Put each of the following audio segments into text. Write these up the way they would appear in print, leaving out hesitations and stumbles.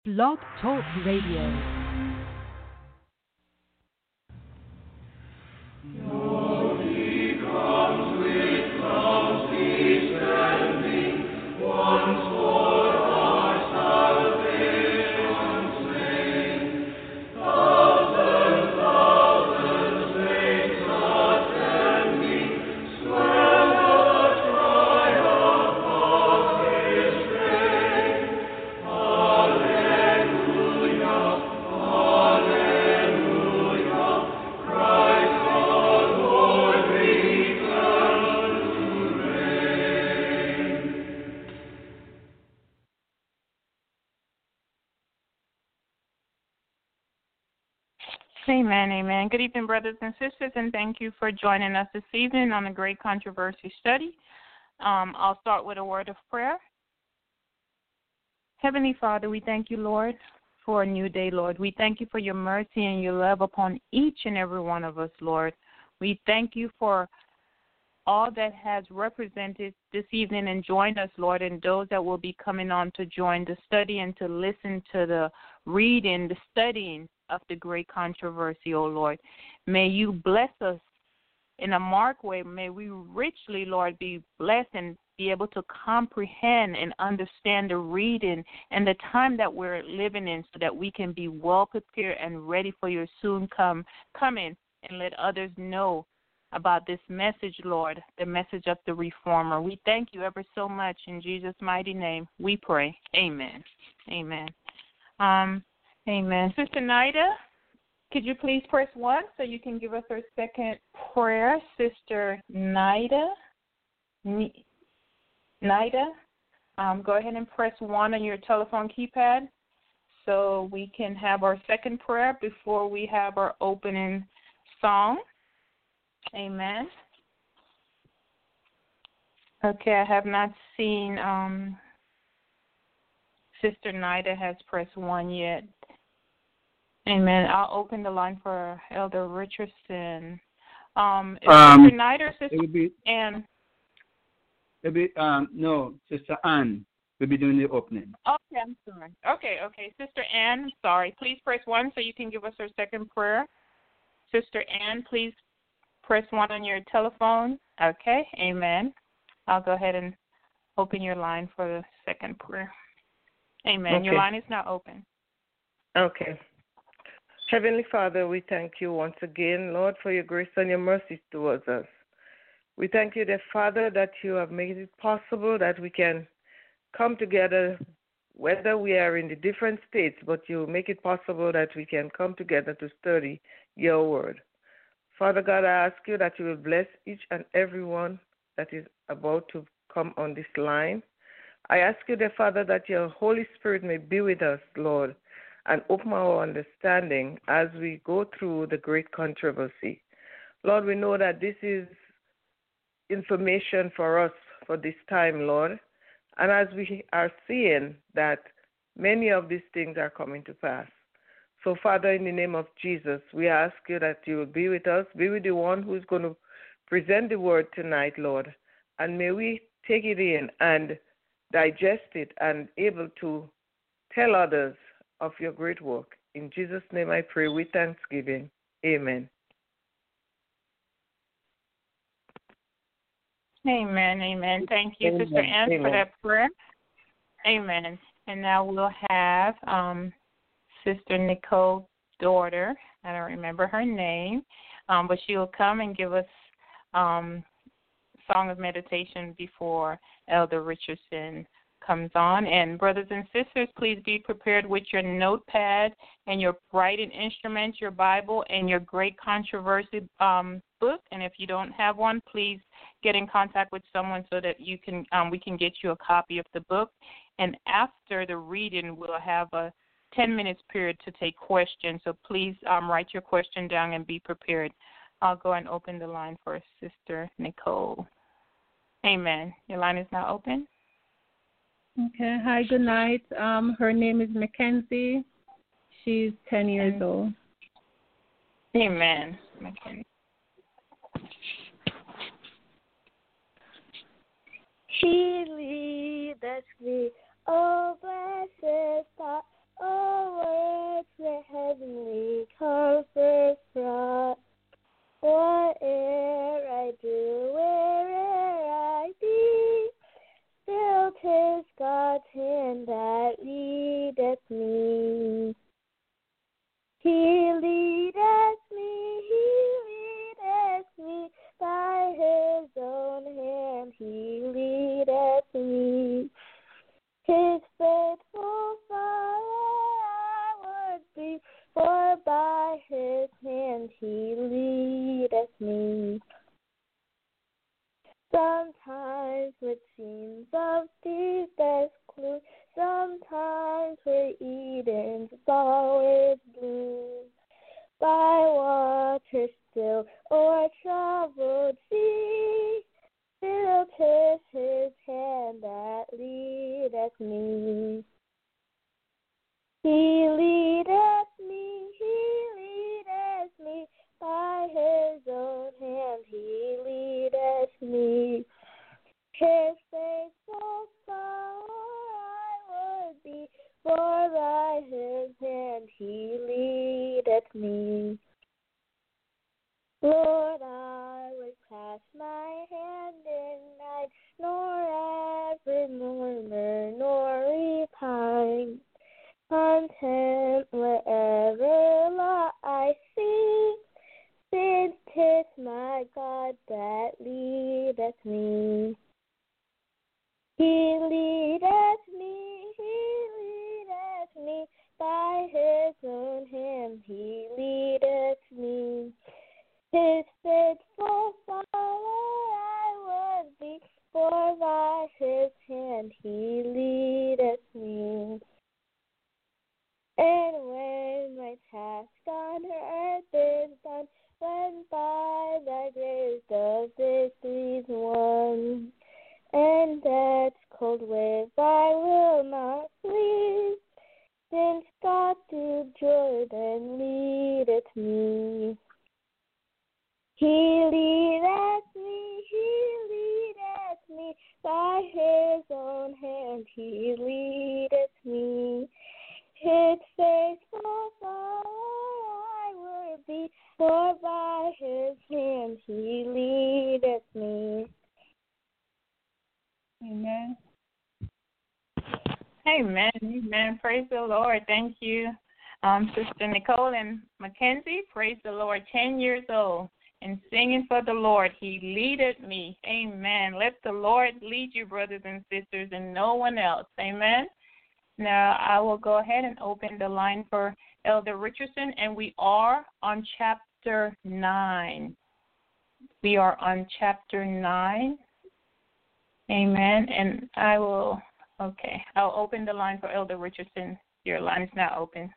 Blog Talk Radio. Amen, amen. Good evening, brothers and sisters, and thank you for joining us this evening on the Great Controversy Study. I'll start with a word of prayer. Heavenly Father, we thank you, Lord, for a new day, Lord. We thank you for your mercy and your love upon each and every one of us, Lord. We thank you for all that has represented this evening and joined us, Lord, and those that will be coming on to join the study and to listen to the reading, the studying of the Great Controversy, O Lord. May you bless us in a marked way. May we richly, Lord, be blessed and be able to comprehend and understand the reading and the time that we're living in so that we can be well prepared and ready for your soon coming and let others know about this message, Lord, the message of the Reformer. We thank you ever so much. In Jesus' mighty name, we pray. Amen. Amen. Amen. Sister Nida, could you please press 1 so you can give us our second prayer? Sister Nida, go ahead and press 1 on your telephone keypad so we can have our second prayer before we have our opening song. Amen. Okay, I have not seen Sister Nida has pressed 1 yet. Amen. I'll open the line for Elder Richardson. Is Sister Nida or Sister Ann? No, Sister Ann will be doing the opening. Okay, I'm sorry. Okay. Sister Ann, sorry. Please press 1 so you can give us our second prayer. Sister Ann, please press 1 on your telephone. Okay, amen. I'll go ahead and open your line for the second prayer. Amen. Okay. Your line is now open. Okay. Heavenly Father, we thank you once again, Lord, for your grace and your mercy towards us. We thank you, dear Father, that you have made it possible that we can come together, whether we are in the different states, but you make it possible that we can come together to study your word. Father God, I ask you that you will bless each and every one that is about to come on this line. I ask you, dear Father, that your Holy Spirit may be with us, Lord, and open our understanding as we go through the great controversy. Lord, we know that this is information for us for this time, Lord, and as we are seeing that many of these things are coming to pass. So, Father, in the name of Jesus, we ask you that you will be with us, be with the one who is going to present the word tonight, Lord, and may we take it in and digest it and able to tell others of your great work. In Jesus' name I pray with thanksgiving. Amen. Amen, amen. Thank you, Sister Ann, for that prayer. Amen. And now we'll have Sister Nicole's daughter. I don't remember her name, but she will come and give us song of meditation before Elder Richardson comes on. And brothers and sisters, please be prepared with your notepad and your writing instruments, your Bible, and your Great Controversy book. And if you don't have one, please get in contact with someone so that you can we can get you a copy of the book. And after the reading, we'll have a 10 minutes period to take questions. So please write your question down and be prepared. I'll go and open the line for Sister Nicole. Amen. Your line is now open. Okay. Hi, good night. Her name is Mackenzie. She's 10 years old. Amen. Mackenzie. He leadeth me, oh blessed thought, oh leadeth me. He leadeth me, by his own hand he leadeth me. His faithful follower I would be, for by his hand he leadeth me. Sometimes with scenes of deepest gloom, sometimes where Eden's always bloom. By water still or troubled sea, still 'tis his hand that leadeth me. He leadeth me, by his own hand he leadeth me. His faithful follower I would be, for by his hand he leadeth me. Lord, I would clasp my hand in night, nor ever murmur nor repine. Content wherever law I see, since 'tis my God that leadeth me. He leadeth me, by his own hand he leadeth me. His faithful follower I would be, for by his hand he leadeth me. And when my task on earth is done, when by thy grace the victory's won, and death's cold wave I will not flee, since God through Jordan leadeth me. He leadeth me, by his own hand he leadeth me. His faithful follower I would be, for by his hand he leadeth me. Amen. Amen. Praise the Lord. Thank you, Sister Nicole and Mackenzie. Praise the Lord. 10 years old and singing for the Lord. He leadeth me. Amen. Let the Lord lead you, brothers and sisters, and no one else. Amen. Now, I will go ahead and open the line for Elder Richardson, and we are on chapter 9. We are on chapter 9. Amen. And I'll open the line for Elder Richardson. Your line is now open.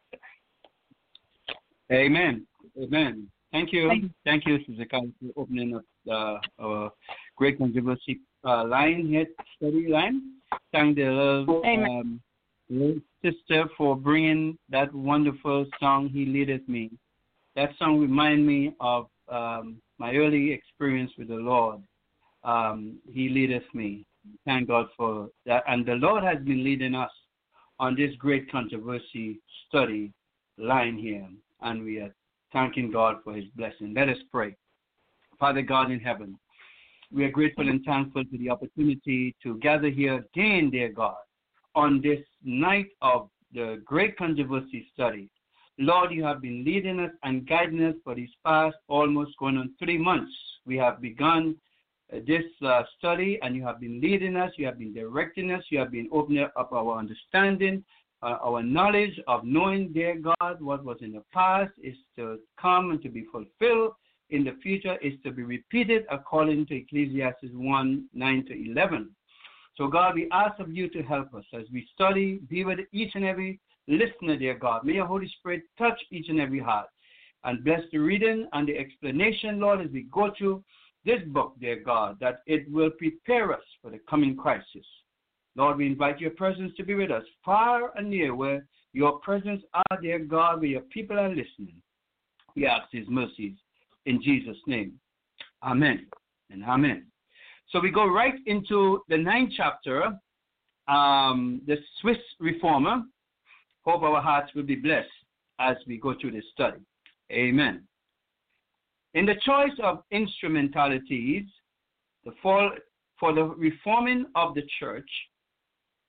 Amen. Thank you. Thank you, Sister Carol, for opening up our Great Controversy line here, study line. Thank the little sister for bringing that wonderful song, He Leadeth Me. That song reminds me of my early experience with the Lord. He leadeth me. Thank God for that. And the Lord has been leading us on this Great Controversy study line here. And we are thanking God for his blessing. Let us pray. Father God in heaven, we are grateful and thankful for the opportunity to gather here again, dear God, on this night of the Great Controversy study. Lord, you have been leading us and guiding us for these past almost going on 3 months. We have begun this study, and you have been leading us, you have been directing us, you have been opening up our understanding, our knowledge of knowing, dear God, what was in the past is to come and to be fulfilled in the future, is to be repeated according to Ecclesiastes 1:9-11. So, God, we ask of you to help us as we study, be with each and every listener, dear God. May your Holy Spirit touch each and every heart and bless the reading and the explanation, Lord, as we go through this book, dear God, that it will prepare us for the coming crisis. Lord, we invite your presence to be with us far and near where your presence are, dear God, where your people are listening. We ask these mercies in Jesus' name. Amen and amen. So we go right into the 9th chapter, the Swiss Reformer. Hope our hearts will be blessed as we go through this study. Amen. In the choice of instrumentalities for the reforming of the church,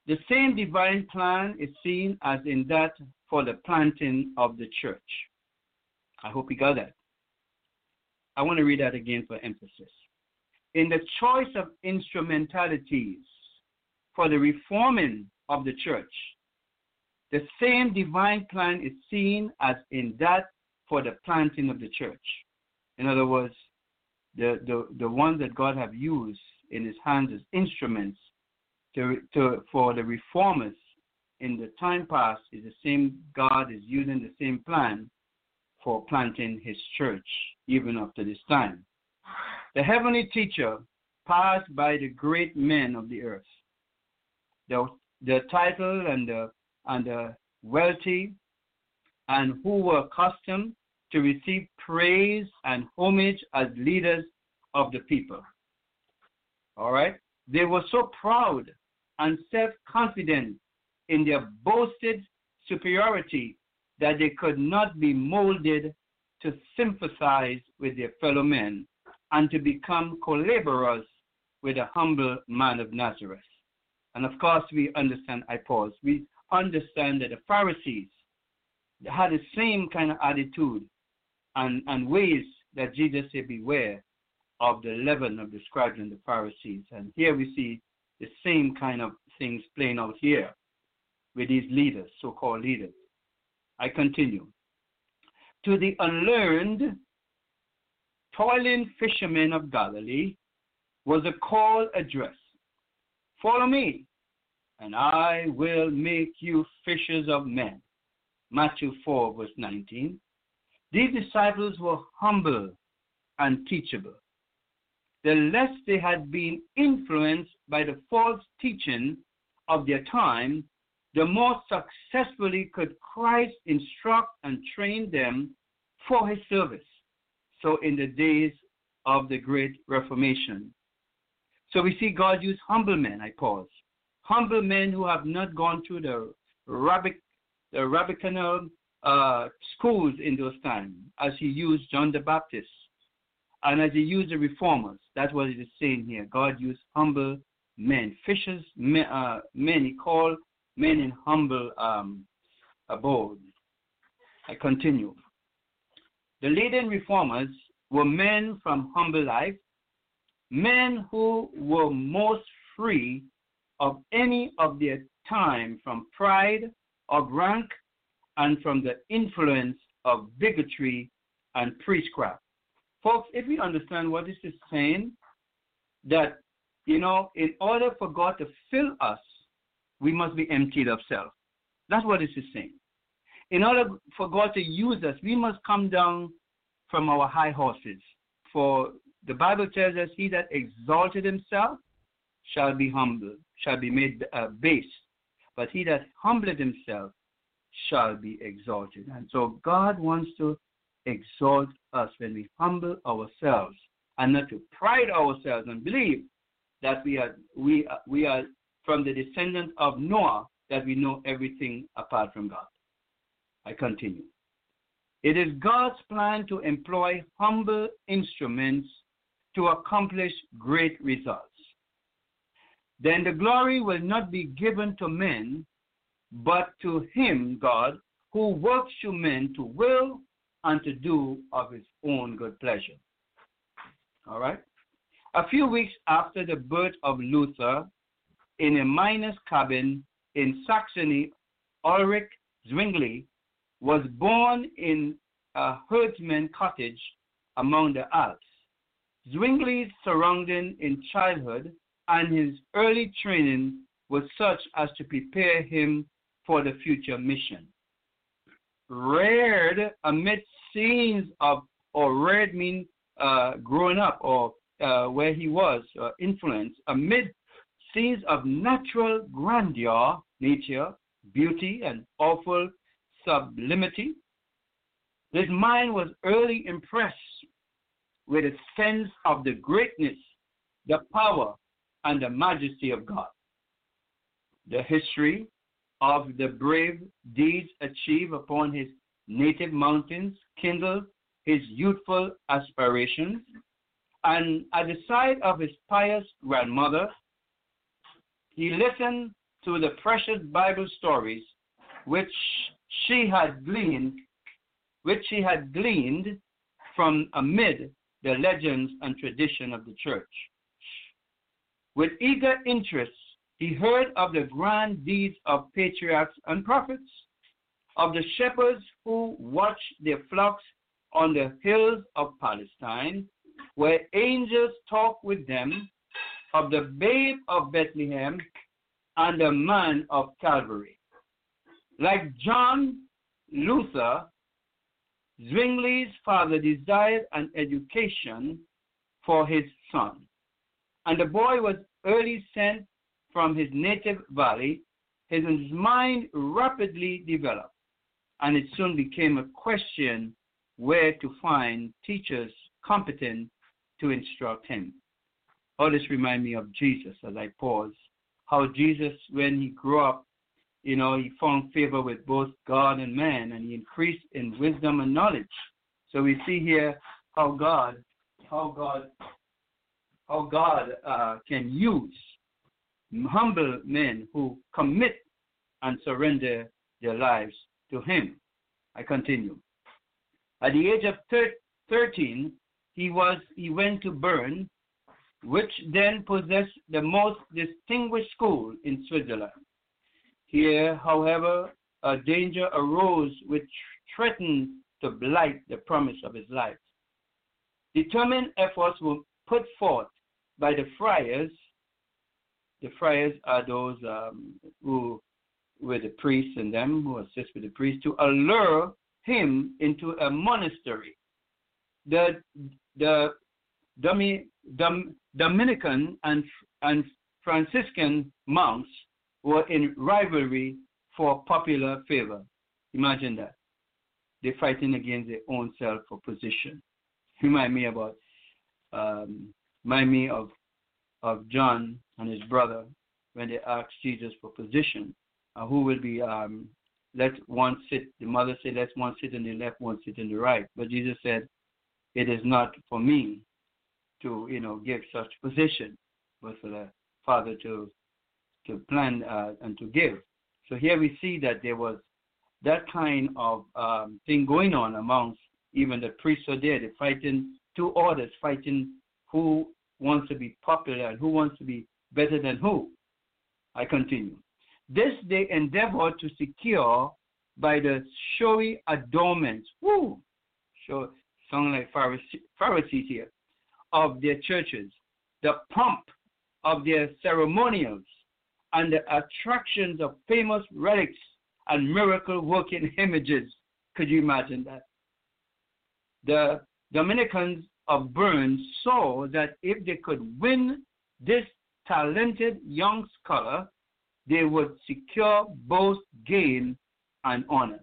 The same divine plan is seen as in that for the planting of the church. I hope you got that. I want to read that again for emphasis. In the choice of instrumentalities for the reforming of the church, the same divine plan is seen as in that for the planting of the church. In other words, the ones that God have used in his hands as instruments for the reformers in the time past is the same. God is using the same plan for planting his church even up to this time. The heavenly teacher passed by the great men of the earth. The title and the wealthy, and who were accustomed to receive praise and homage as leaders of the people. All right? They were so proud and self-confident in their boasted superiority that they could not be molded to sympathize with their fellow men and to become co-laborers with a humble man of Nazareth. And of course, we understand, we understand that the Pharisees had the same kind of attitude and ways that Jesus said, beware of the leaven of the scribes and the Pharisees. And here we see the same kind of things playing out here with these leaders, so-called leaders. I continue. To the unlearned, toiling fishermen of Galilee was a call addressed. Follow me, and I will make you fishers of men. Matthew 4, verse 19. These disciples were humble and teachable. The less they had been influenced by the false teaching of their time, the more successfully could Christ instruct and train them for his service. So in the days of the Great Reformation. So we see God use humble men, humble men who have not gone through the rabbinical schools in those times, as he used John the Baptist, and as he used the reformers. That's what it is saying here. God used humble men, fishers, men he called men in humble abode. I continue. The leading reformers were men from humble life, men who were most free of any of their time from pride of rank and from the influence of bigotry and priestcraft. Folks, if we understand what this is saying, that, in order for God to fill us, we must be emptied of self. That's what this is saying. In order for God to use us, we must come down from our high horses. For the Bible tells us, he that exalted himself shall be humbled, shall be made base. But he that humbled himself shall be exalted. And so God wants to exalt us when we humble ourselves and not to pride ourselves and believe that we are from the descendant of Noah, that we know everything apart from God. I continue. It is God's plan to employ humble instruments to accomplish great results. Then the glory will not be given to men, but to him, God, who works through men to will and to do of his own good pleasure. All right? A few weeks after the birth of Luther, in a miner's cabin in Saxony, Ulrich Zwingli was born in a herdsman cottage among the Alps. Zwingli's surrounding in childhood and his early training was such as to prepare him for the future mission. Reared amid scenes of, or reared means growing up, or where he was influenced, amid scenes of natural grandeur, nature, beauty, and awful sublimity, his mind was early impressed with a sense of the greatness, the power, and the majesty of God. The history of the brave deeds achieved upon his native mountains kindled his youthful aspirations, and at the side of his pious grandmother, he listened through the precious Bible stories which she had gleaned from amid the legends and tradition of the church. With eager interest, he heard of the grand deeds of patriarchs and prophets, of the shepherds who watched their flocks on the hills of Palestine, where angels talked with them, of the babe of Bethlehem and the man of Calvary. Like John Luther, Zwingli's father desired an education for his son, and the boy was early sent from his native valley. His mind rapidly developed, and it soon became a question where to find teachers competent to instruct him. Oh, this reminds me of Jesus as I pause. How Jesus, when he grew up, he found favor with both God and man, and he increased in wisdom and knowledge. So we see here how God can use humble men who commit and surrender their lives to him. I continue. At the age of 13, he went to Bern, which then possessed the most distinguished school in Switzerland. Here, however, a danger arose which threatened to blight the promise of his life. Determined efforts were put forth by the friars. The friars are those who were the priests and them who assist with the priests to allure him into a monastery. The Dominican and Franciscan monks were in rivalry for popular favor. Imagine that. They're fighting against their own self for position. Remind me of John and his brother when they asked Jesus for position. Who will be let one sit? The mother said, let one sit on the left, one sit on the right. But Jesus said, it is not for me to give such position, but for the Father to plan and to give. So here we see that there was that kind of thing going on amongst even the priests are there. They're fighting two orders, fighting who wants to be popular and who wants to be better than who. I continue. This they endeavored to secure by the showy adornments, sound like Pharisees here, of their churches, the pomp of their ceremonials, and the attractions of famous relics and miracle-working images. Could you imagine that? The Dominicans of Bern saw that if they could win this talented young scholar, they would secure both gain and honor.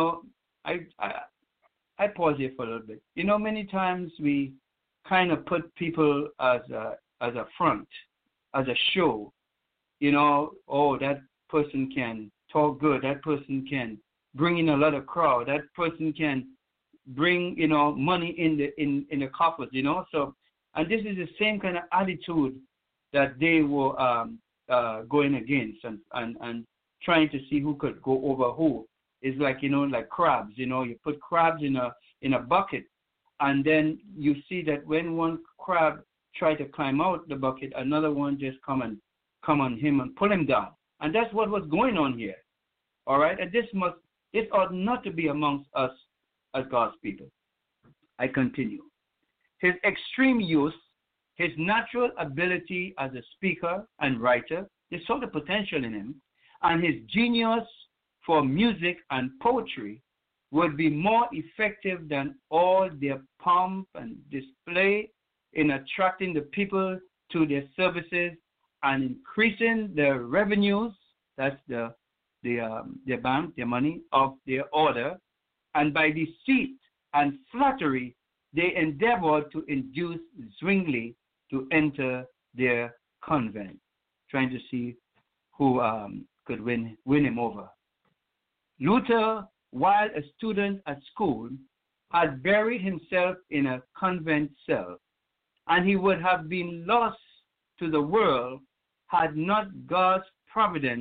I pause here for a little bit. Many times we kind of put people as a front, as a show. That person can talk good. That person can bring in a lot of crowd. That person can bring money in the coffers. So, and this is the same kind of attitude that they were going against and trying to see who could go over who. It's like like crabs. You put crabs in a bucket, and then you see that when one crab try to climb out the bucket, another one just come on him and pull him down. And that's what was going on here. All right, and this ought not to be amongst us as God's people. I continue. His extreme youth, his natural ability as a speaker and writer, they saw the potential in him, and his genius for music and poetry would be more effective than all their pomp and display in attracting the people to their services and increasing their revenues, that's their bank, their money, of their order, and by deceit and flattery, they endeavored to induce Zwingli to enter their convent, trying to see who could win him over. Luther, while a student at school, had buried himself in a convent cell, and he would have been lost to the world had not God's providence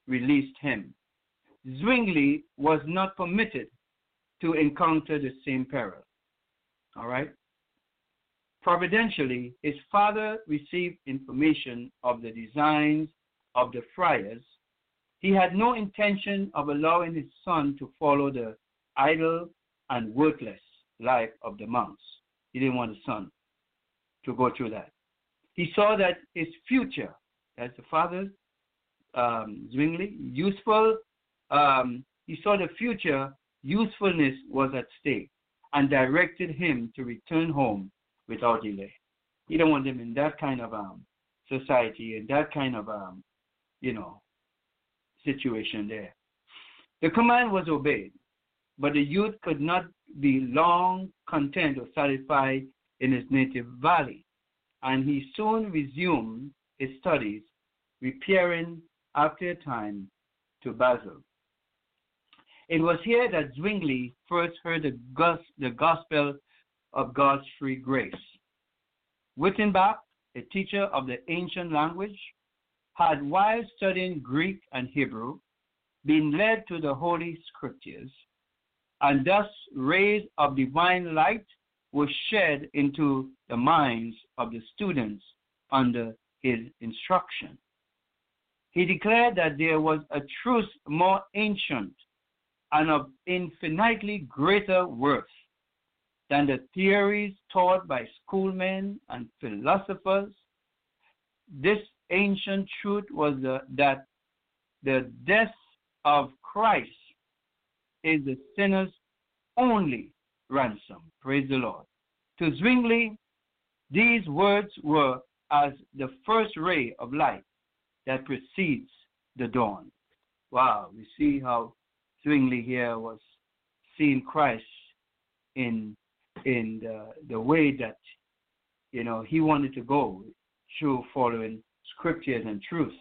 released him. Zwingli was not permitted to encounter the same peril. All right? Providentially, his father received information of the designs of the friars. He had no intention of allowing his son to follow the idle and worthless life of the monks. He didn't want his son to go through that. He saw that his future, as the father, Zwingli, useful, he saw the future usefulness was at stake and directed him to return home without delay. He didn't want him in that kind of society and that kind of, situation there. The command was obeyed, but the youth could not be long content or satisfied in his native valley, and he soon resumed his studies, repairing after a time to Basel. It was here that Zwingli first heard the gospel of God's free grace. Wittenbach, a teacher of the ancient language, had, while studying Greek and Hebrew, been led to the Holy Scriptures, and thus rays of divine light were shed into the minds of the students under his instruction. He declared that there was a truth more ancient and of infinitely greater worth than the theories taught by schoolmen and philosophers. This ancient truth was that the death of Christ is the sinner's only ransom. Praise the Lord. To Zwingli, these words were as the first ray of light that precedes the dawn. Wow, we see how Zwingli here was seeing Christ in the way that he wanted to go through following scriptures and truth.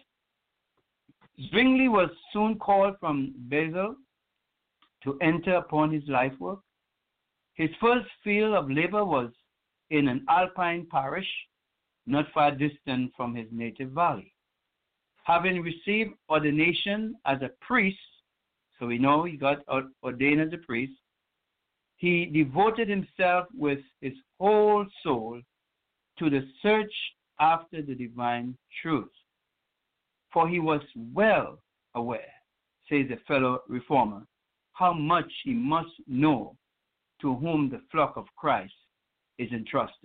Zwingli was soon called from Basel to enter upon his life work. His first field of labor was in an alpine parish not far distant from his native valley. Having received ordination as a priest, so we know he got ordained as a priest, he devoted himself with his whole soul to the search after the divine truth. For he was well aware, says a fellow reformer, how much he must know to whom the flock of Christ is entrusted.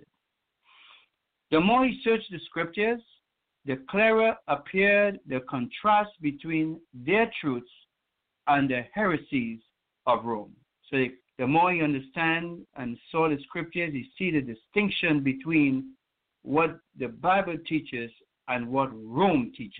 The more he searched the scriptures, the clearer appeared the contrast between their truths and the heresies of Rome. So the more he understand and saw the scriptures, he see the distinction between what the Bible teaches and what Rome teaches.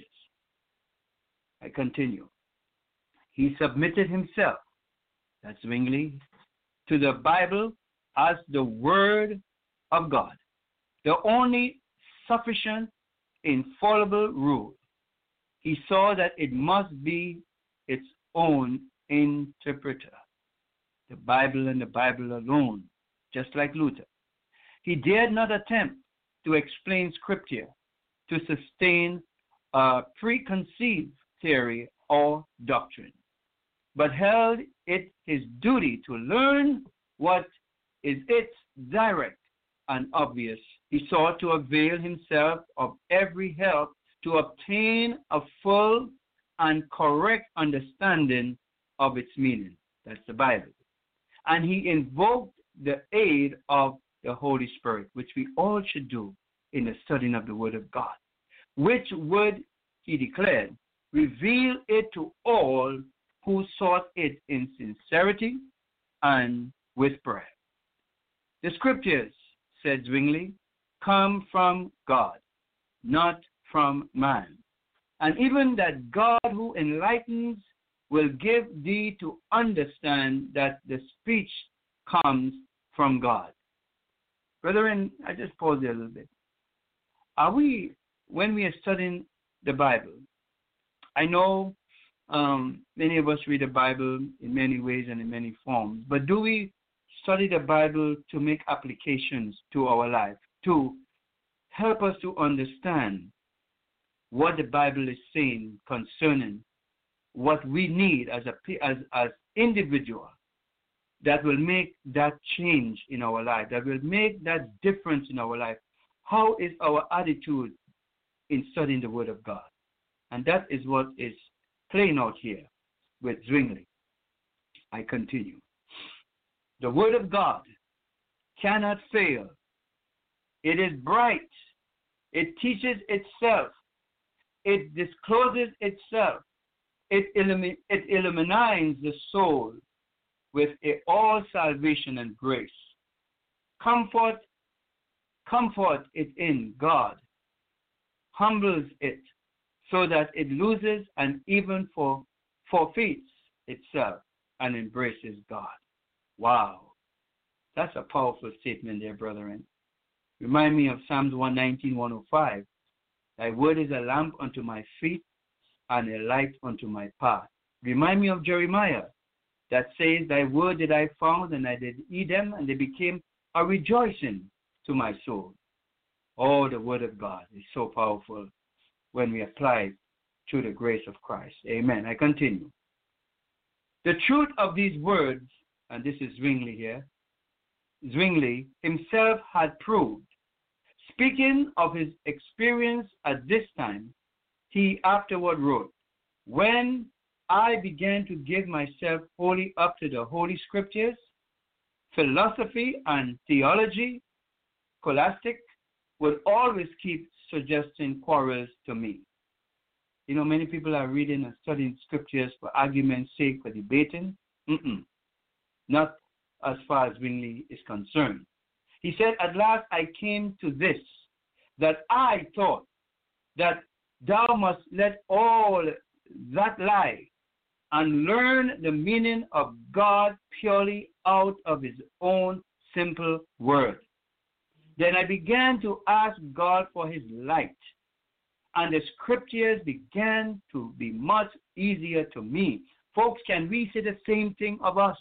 I continue. He submitted himself, that's Zwingli, to the Bible as the Word of God, the only sufficient, infallible rule. He saw that it must be its own interpreter, the Bible and the Bible alone, just like Luther. He dared not attempt to explain Scripture to sustain a preconceived theory or doctrine, but held it his duty to learn what is its direct and obvious. He sought to avail himself of every help to obtain a full and correct understanding of its meaning. That's the Bible. And he invoked the aid of the Holy Spirit, which we all should do in the studying of the Word of God, which would, he declared, reveal it to all who sought it in sincerity and with prayer. The scriptures, said Zwingli, come from God, not from man. And even that God who enlightens will give thee to understand that the speech comes from God. Brethren, I just pause there a little bit. When we are studying the Bible, I know many of us read the Bible in many ways and in many forms, but do we study the Bible to make applications to our life, to help us to understand what the Bible is saying concerning what we need as individual that will make that change in our life, that will make that difference in our life. How is our attitude in studying the Word of God? And that is what is playing out here with Zwingli. I continue. The Word of God cannot fail. It is bright. It teaches itself. It discloses itself. It illuminates the soul with all salvation and grace. Comfort it in God. Humbles it so that it loses and even forfeits itself and embraces God. Wow. That's a powerful statement there, brethren. Remind me of Psalms 119, 105. Thy word is a lamp unto my feet and a light unto my path. Remind me of Jeremiah that says, thy word did I found, and I did eat them, and they became a rejoicing to my soul. Oh, the word of God is so powerful when we apply it to the grace of Christ. Amen. I continue. The truth of these words, and this is Zwingli here, Zwingli himself had proved. Speaking of his experience at this time, he afterward wrote, when I began to give myself wholly up to the Holy Scriptures, philosophy and theology, scholastic, would always keep suggesting quarrels to me. You know, many people are reading and studying Scriptures for argument's sake, for debating. Not as far as Zwingli is concerned. He said, at last I came to this, that I thought that thou must let all that lie and learn the meaning of God purely out of his own simple word. Then I began to ask God for his light, and the Scriptures began to be much easier to me. Folks, can we say the same thing of us?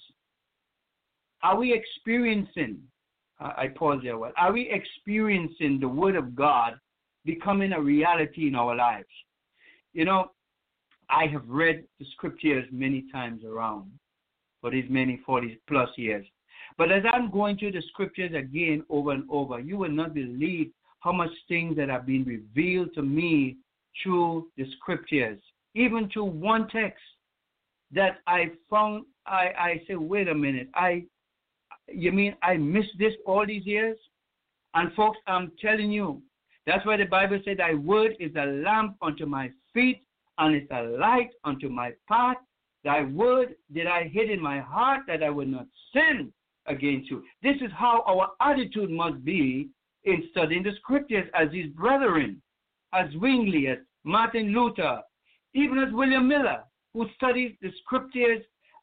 Are we experiencing, I pause there, are we experiencing the Word of God becoming a reality in our lives? You know, I have read the Scriptures many times around for these many 40 plus years. But as I'm going through the Scriptures again over and over, you will not believe how much things that have been revealed to me through the Scriptures, even through one text that I found. I say, wait a minute, you mean I missed this all these years? And folks, I'm telling you, that's why the Bible said, thy word is a lamp unto my feet and it's a light unto my path. Thy word did I hid in my heart that I would not sin against you. This is how our attitude must be in studying the Scriptures, as his brethren, as Zwingli, as Martin Luther, even as William Miller, who studies the Scriptures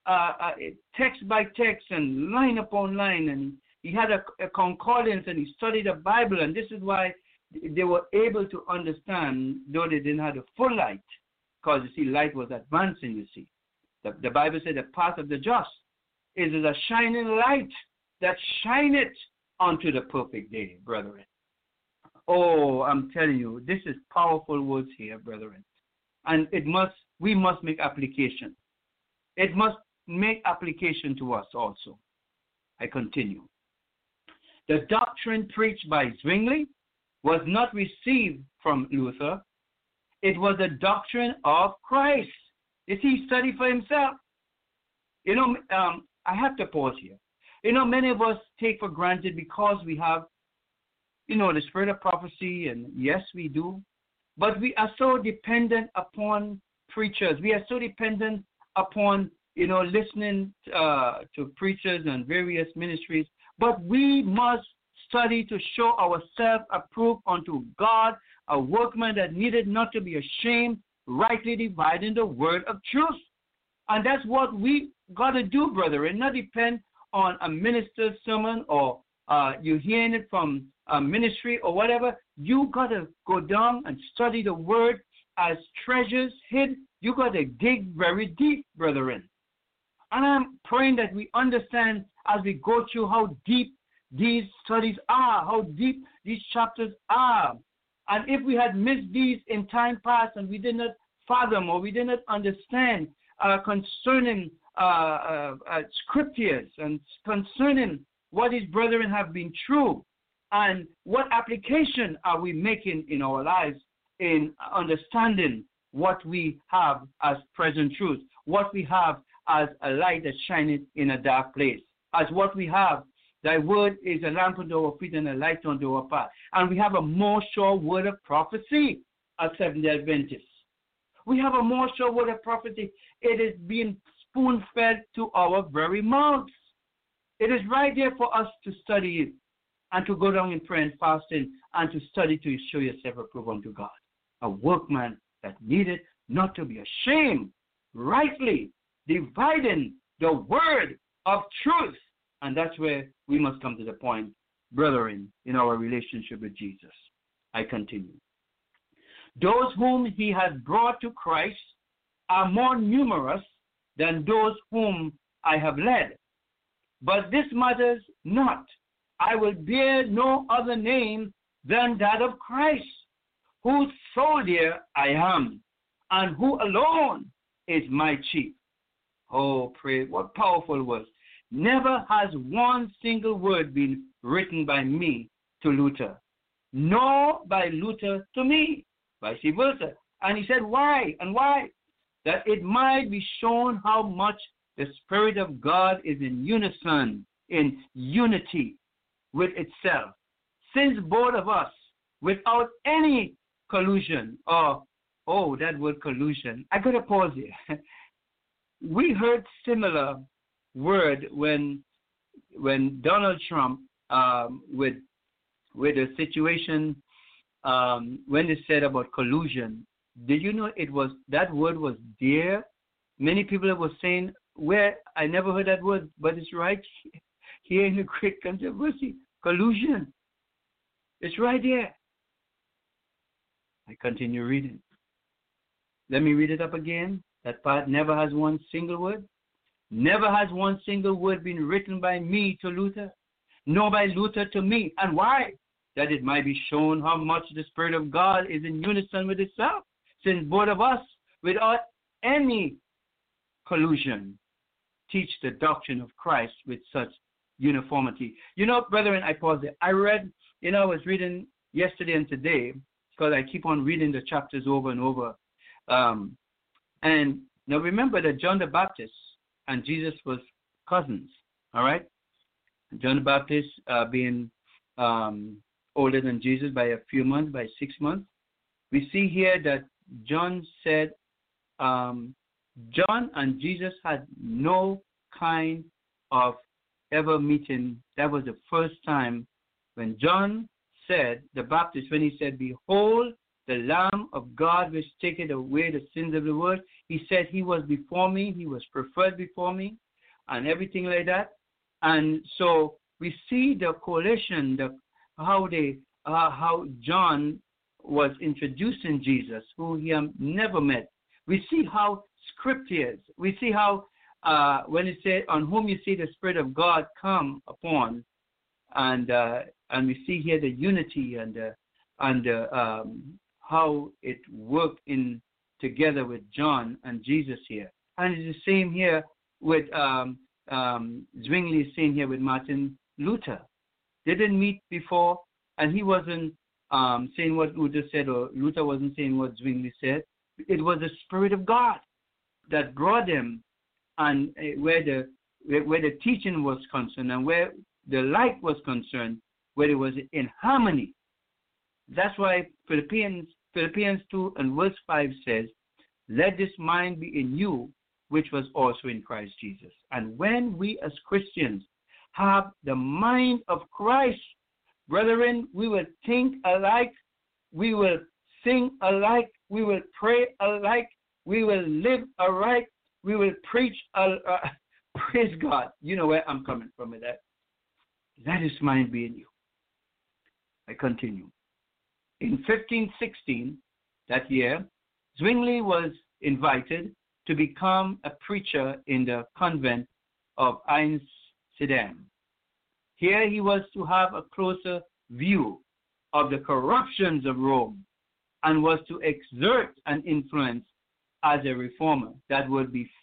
text by text and line upon line, and he had a concordance and he studied the Bible, and this is why they were able to understand, though they didn't have the full light, because you see, light was advancing, you see. The Bible said the path of the just is a shining light that shineth unto the perfect day, brethren. Oh, I'm telling you, this is powerful words here, brethren. And we must make application. It must make application to us also. I continue. The doctrine preached by Zwingli was not received from Luther. It was the doctrine of Christ. You see, he studied for himself. You know, I have to pause here. You know, many of us take for granted because we have, you know, the spirit of prophecy, and yes, we do. But we are so dependent upon preachers. We are so dependent upon, you know, listening to preachers and various ministries. But we must study to show ourselves approved unto God, a workman that needed not to be ashamed, rightly dividing the word of truth. And that's what we got to do, brethren, not depend on a minister's sermon or you hearing it from a ministry or whatever. You got to go down and study the word as treasures hid. You got to dig very deep, brethren. And I'm praying that we understand as we go through how deep these studies are, how deep these chapters are. And if we had missed these in time past and we did not fathom or we did not understand concerning scriptures and concerning what his brethren have been true, and what application are we making in our lives in understanding what we have as present truth, what we have as a light that shineth in a dark place, as what we have. Thy word is a lamp unto our feet and a light unto our path. And we have a more sure word of prophecy as Seventh-day Adventists. We have a more sure word of prophecy. It is being spoon-fed to our very mouths. It is right there for us to study it and to go down in prayer and fasting and to study to show yourself approved unto God. A workman that needed not to be ashamed, rightly dividing the word of truth. And that's where we must come to the point, brethren, in our relationship with Jesus. I continue. Those whom he has brought to Christ are more numerous than those whom I have led. But this matters not. I will bear no other name than that of Christ, whose soldier I am, and who alone is my chief. Oh, pray, what powerful words. Never has one single word been written by me to Luther, nor by Luther to me, vice versa. And he said, why? And why? That it might be shown how much the Spirit of God is in unison, in unity with itself. Since both of us, without any collusion, that word collusion, I got to pause here. We heard similar word when Donald Trump, with the situation, when they said about collusion, did you know that word was there? Many people were saying, where I never heard that word, but it's right here in the Great Controversy. Collusion. It's right there. I continue reading. Let me read it up again. That part, never has one single word. Never has one single word been written by me to Luther, nor by Luther to me. And why? That it might be shown how much the Spirit of God is in unison with itself, since both of us, without any collusion, teach the doctrine of Christ with such uniformity. You know, brethren, I pause there. I was reading yesterday and today, because I keep on reading the chapters over and over. And now remember that John the Baptist and Jesus was cousins, all right? John the Baptist being older than Jesus by a few months, by 6 months. We see here that John said, John and Jesus had no kind of ever meeting. That was the first time when John said, the Baptist, when he said, behold, the Lamb of God which taketh away the sins of the world. He said he was before me, he was preferred before me, and everything like that. And so we see the correlation, how John was introducing Jesus, who he had never met. We see how scriptures, we see how when it said, on whom you see the Spirit of God come upon, and we see here the unity and how it worked in together with John and Jesus here. And it's the same here with Zwingli is saying here with Martin Luther. They didn't meet before, and he wasn't saying what Luther said, or Luther wasn't saying what Zwingli said. It was the Spirit of God that brought them, and where the teaching was concerned and where the light was concerned, where it was in harmony. That's why Philippians 2 and verse 5 says, let this mind be in you, which was also in Christ Jesus. And when we as Christians have the mind of Christ, brethren, we will think alike, we will sing alike, we will pray alike, we will live alike, we will preach praise God. You know where I'm coming from with that. Let his mind be in you. I continue. In 1516, that year, Zwingli was invited to become a preacher in the convent of Einsiedeln. Here he was to have a closer view of the corruptions of Rome and was to exert an influence as a reformer that would be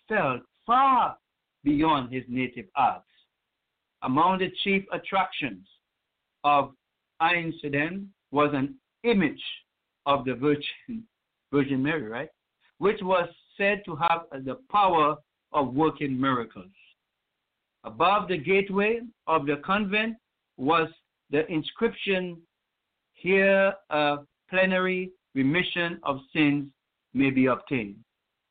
felt far beyond his native Alps. Among the chief attractions of Einsiedeln was an image of the Virgin Mary, right? Which was said to have the power of working miracles. Above the gateway of the convent was the inscription, "Here a plenary remission of sins may be obtained."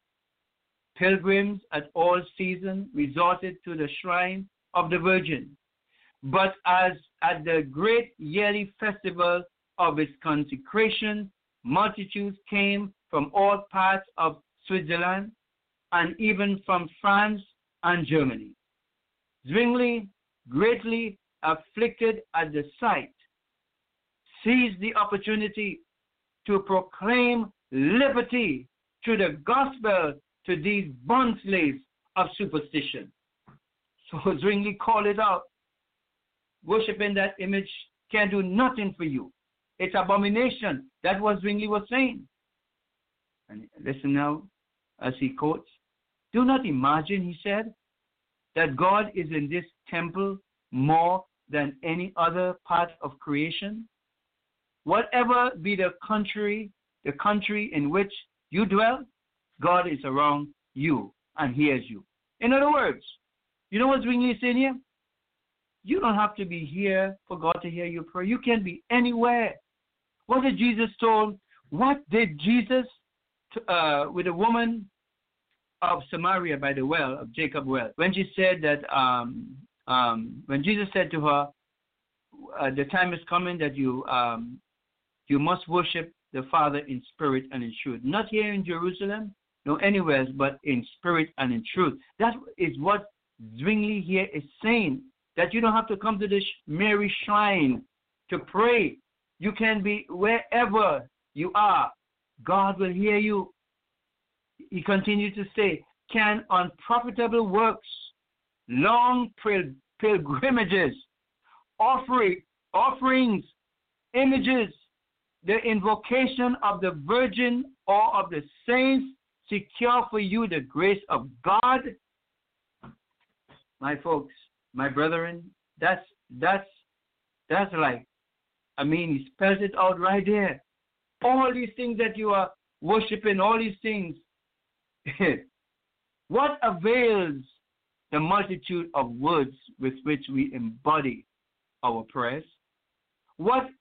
Pilgrims at all seasons resorted to the shrine of the Virgin. But as at the great yearly festival of its consecration, multitudes came from all parts of Switzerland and even from France and Germany. Zwingli, greatly afflicted at the sight, seized the opportunity to proclaim liberty through the gospel to these bond slaves of superstition. So Zwingli called it out. Worshipping that image can do nothing for you. It's abomination. That's what Zwingli was saying. And listen now as he quotes. "Do not imagine," he said, "that God is in this temple more than any other part of creation. Whatever be the country in which you dwell, God is around you and hears you." In other words, you know what Zwingli is saying here? You don't have to be here for God to hear your prayer. You can be anywhere. What did Jesus told? What did Jesus with the woman of Samaria by the well of Jacob well, when she said that when Jesus said to her, "The time is coming that you must worship the Father in spirit and in truth," not here in Jerusalem, no anywhere, but in spirit and in truth. That is what Zwingli here is saying. That you don't have to come to the Mary shrine to pray. You can be wherever you are. God will hear you. He continued to say, "Can unprofitable works, long pilgrimages, offerings, images, the invocation of the Virgin or of the saints secure for you the grace of God?" My folks, my brethren, that's like, he spells it out right there. All these things that you are worshiping, all these things, what avails the multitude of words with which we embody our prayers? What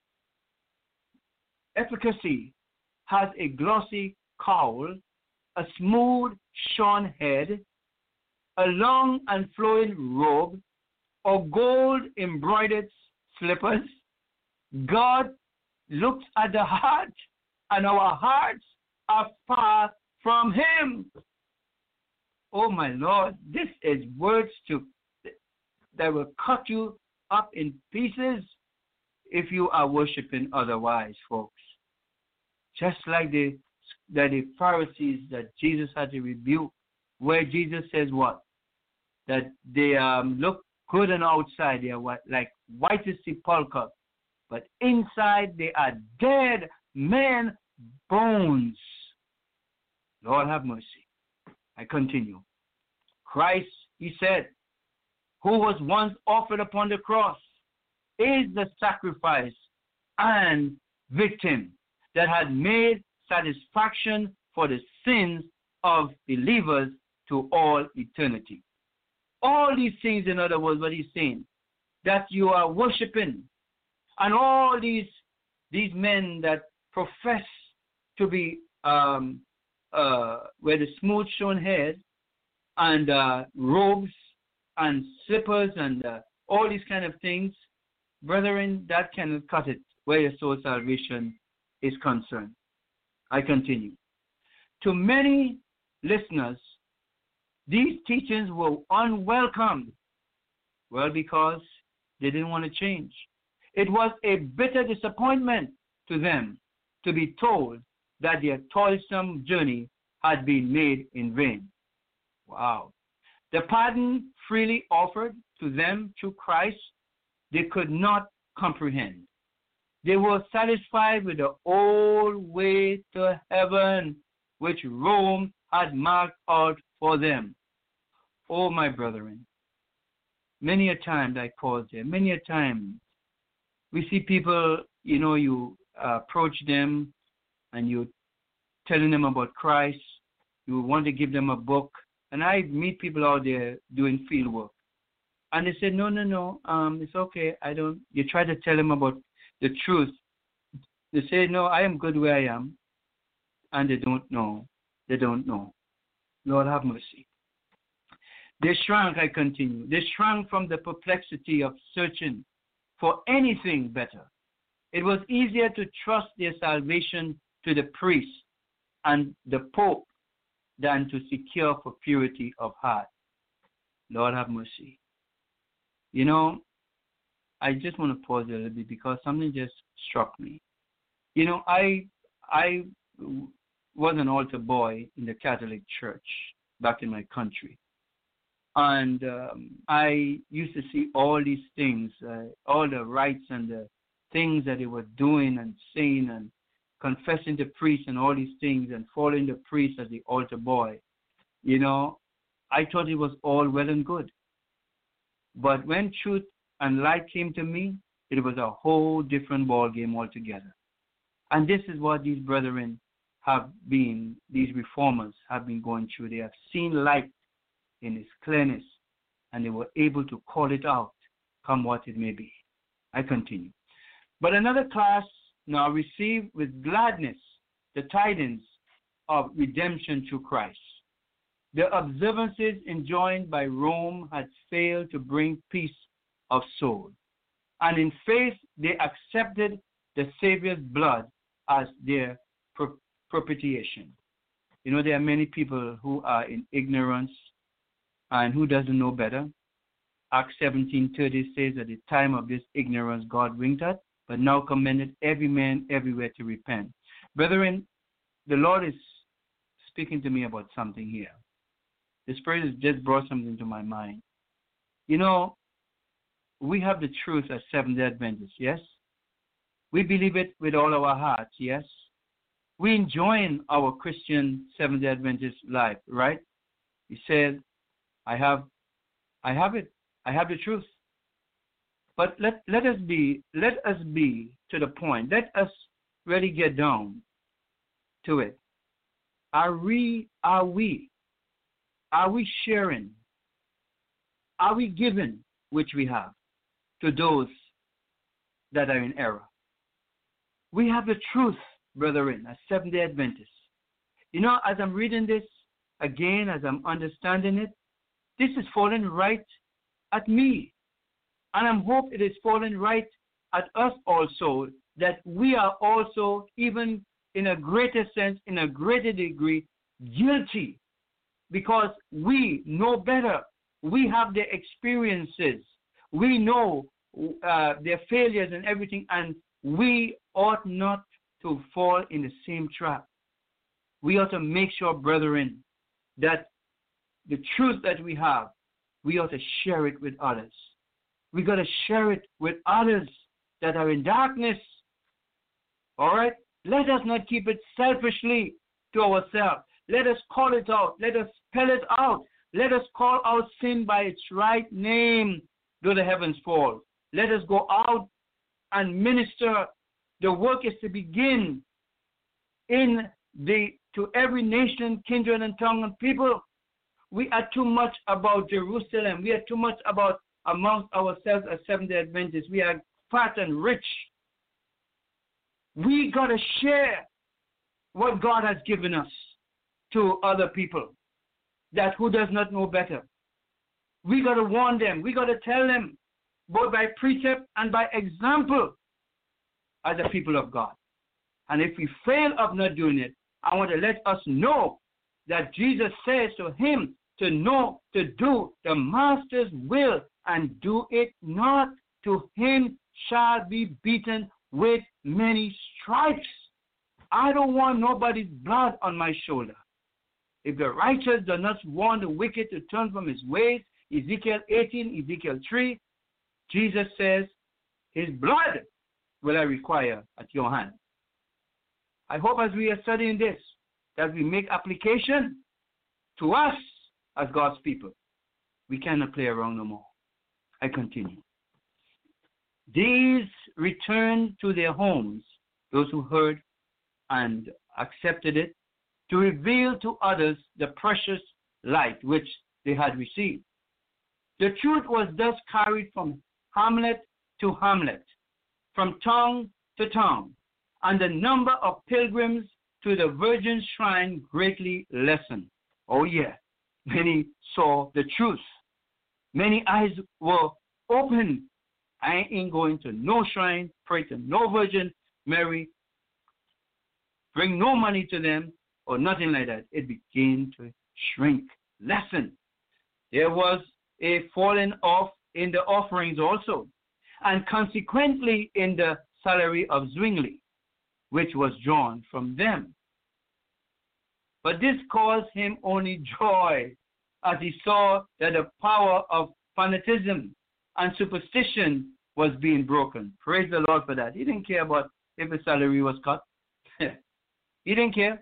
efficacy has a glossy cowl, a smooth shorn head, a long and flowing robe, or gold embroidered slippers? God looks at the heart, and our hearts are far from him. Oh my Lord, this is words that will cut you up in pieces if you are worshiping otherwise, folks. Just like the Pharisees that Jesus had to rebuke, where Jesus says what? That they look good on the outside, they are like white as sepulchre, but inside they are dead men bones. Lord have mercy. I continue. Christ, he said, who was once offered upon the cross, is the sacrifice and victim that had made satisfaction for the sins of believers to all eternity. All these things, in other words, what he's saying, that you are worshiping, and all these men that profess to be with the smooth shorn head and robes and slippers and all these kind of things, brethren, that cannot cut it where your soul salvation is concerned. I continue. To many listeners, these teachings were unwelcome. Well, because they didn't want to change. It was a bitter disappointment to them to be told that their toilsome journey had been made in vain. Wow. The pardon freely offered to them through Christ, they could not comprehend. They were satisfied with the old way to heaven, which Rome had marked out for them. Oh, my brethren, many a time I pause there. Many a time we see people, you approach them and you telling them about Christ. You want to give them a book. And I meet people out there doing field work. And they say, no, it's okay. You try to tell them about the truth. They say, no, I am good where I am. And they don't know. They don't know. Lord have mercy. They shrank, I continue. They shrank from the perplexity of searching for anything better. It was easier to trust their salvation to the priest and the Pope than to secure for purity of heart. Lord have mercy. I just want to pause a little bit because something just struck me. I was an altar boy in the Catholic Church back in my country. And I used to see all these things, all the rites and the things that they were doing and saying and confessing the priest and all these things and following the priest as the altar boy. I thought it was all well and good. But when truth and light came to me, it was a whole different ball game altogether. And this is what these brethren these reformers have been going through. They have seen light in its clearness, and they were able to call it out, come what it may be. I continue. But another class now received with gladness the tidings of redemption through Christ. The observances enjoined by Rome had failed to bring peace of soul, and in faith they accepted the Savior's blood as their propitiation. There are many people who are in ignorance and who doesn't know better. Acts 17:30 says, at the time of this ignorance God winked, but now commended every man everywhere to repent. Brethren, the Lord is speaking to me about something here. The Spirit has just brought something to my mind. We have the truth as Seventh-day Adventists, yes? We believe it with all our hearts, yes? We enjoy our Christian Seventh-day Adventist life, right? He said, I have it. I have the truth. But let us be to the point. Let us really get down to it. Are we sharing? Are we giving which we have to those that are in error? We have the truth, brethren, as Seventh-day Adventists. As I'm reading this again, as I'm understanding it, this is falling right at me. And I hope it is falling right at us also, that we are also, even in a greater sense, in a greater degree, guilty, because we know better. We have their experiences. We know their failures and everything, and we ought not to fall in the same trap. We ought to make sure, brethren, that the truth that we have, we ought to share it with others. We got to share it with others that are in darkness. All right? Let us not keep it selfishly to ourselves. Let us call it out. Let us spell it out. Let us call out sin by its right name, though the heavens fall. Let us go out and minister. The work is to begin to every nation, kindred, and tongue and people. We are too much about Jerusalem. We are too much about amongst ourselves as Seventh-day Adventists. We are fat and rich. We got to share what God has given us to other people, that who does not know better. We got to warn them. We got to tell them, both by precept and by example, as a people of God. And if we fail of not doing it, I want to let us know that Jesus says to him to know to do the Master's will, and do it not, to him shall be beaten with many stripes. I don't want nobody's blood on my shoulder. If the righteous does not warn the wicked to turn from his ways, Ezekiel 18, Ezekiel 3, Jesus says, his blood will I require at your hand. I hope as we are studying this, that we make application to us as God's people. We cannot play around no more. I continue. These returned to their homes, those who heard and accepted it, to reveal to others the precious light which they had received. The truth was thus carried from hamlet to hamlet, from town to town, and the number of pilgrims to the Virgin Shrine greatly lessened. Oh yeah, many saw the truth. Many eyes were opened. I ain't going to no shrine, pray to no Virgin Mary, bring no money to them, or nothing like that. It began to shrink, lessen. There was a falling off in the offerings also, and consequently in the salary of Zwingli, which was drawn from them. But this caused him only joy, as he saw that the power of fanatism and superstition was being broken. Praise the Lord for that. He didn't care about if his salary was cut. He didn't care.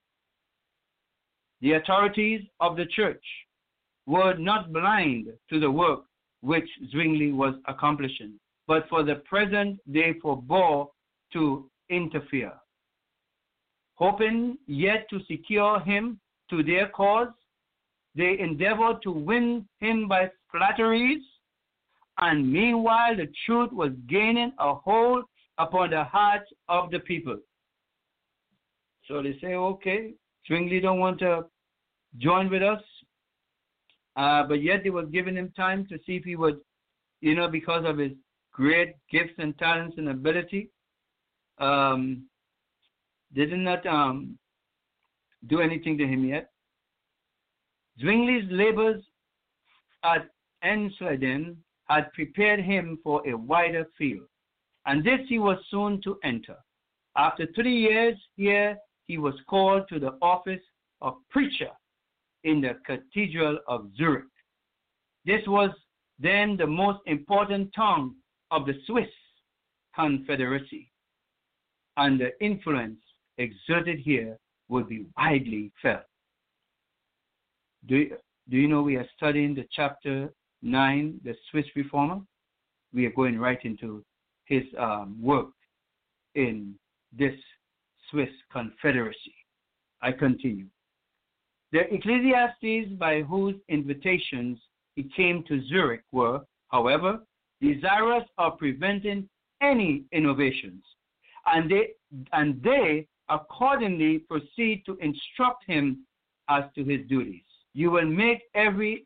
The authorities of the church were not blind to the work which Zwingli was accomplishing, but for the present they forbore to interfere. Hoping yet to secure him to their cause, they endeavored to win him by flatteries, and meanwhile the truth was gaining a hold upon the hearts of the people. So they say, okay, Zwingli don't want to join with us, but yet they were giving him time to see if he would, because of his great gifts and talents and ability, they did not do anything to him yet. Zwingli's labors at Ensleden had prepared him for a wider field, and this he was soon to enter. After 3 years here, he was called to the office of preacher in the Cathedral of Zurich. This was then the most important town of the Swiss Confederacy, and the influence exerted here would be widely felt. Do you know we are studying the chapter 9, the Swiss Reformer? We are going right into his work in this Swiss Confederacy. I continue. The ecclesiastes by whose invitations he came to Zurich were, however, desirous of preventing any innovations, and they accordingly proceed to instruct him as to his duties. You will make every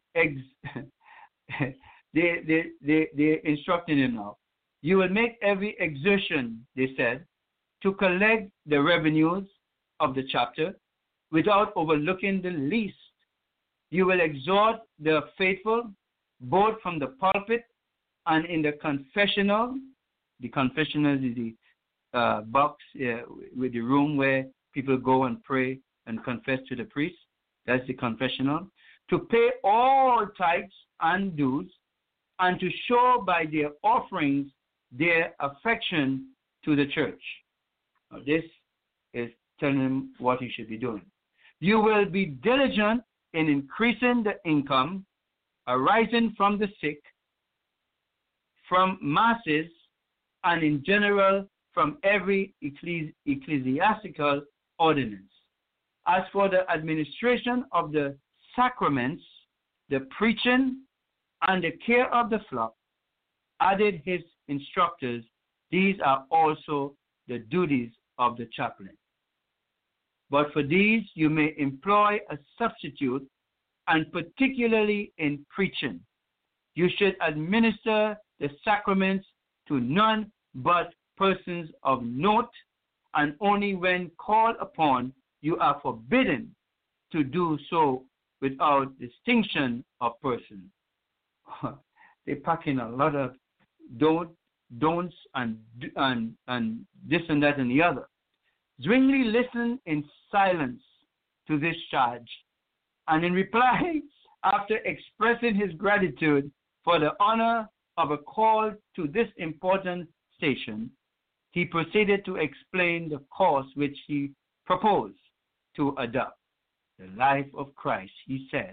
they're instructing him now. You will make every exertion, they said, to collect the revenues of the chapter without overlooking the least. You will exhort the faithful, both from the pulpit and in the confessional. The confessional is the box with the room where people go and pray and confess to the priest. That's the confessional. To pay all tithes and dues, and to show by their offerings their affection to the church. Now, this is telling him what he should be doing. You will be diligent in increasing the income arising from the sick, from masses, and in general from every ecclesiastical ordinance. As for the administration of the sacraments, the preaching, and the care of the flock, added his instructors, these are also the duties of the chaplain. But for these you may employ a substitute, and particularly in preaching. You should administer the sacraments to none but persons of note, and only when called upon you are forbidden to do so without distinction of persons. They pack in a lot of don'ts and this and that and the other. Zwingli listened in silence to this charge, and in reply, after expressing his gratitude for the honor of a call to this important station, he proceeded to explain the course which he proposed to adopt. The life of Christ, he said,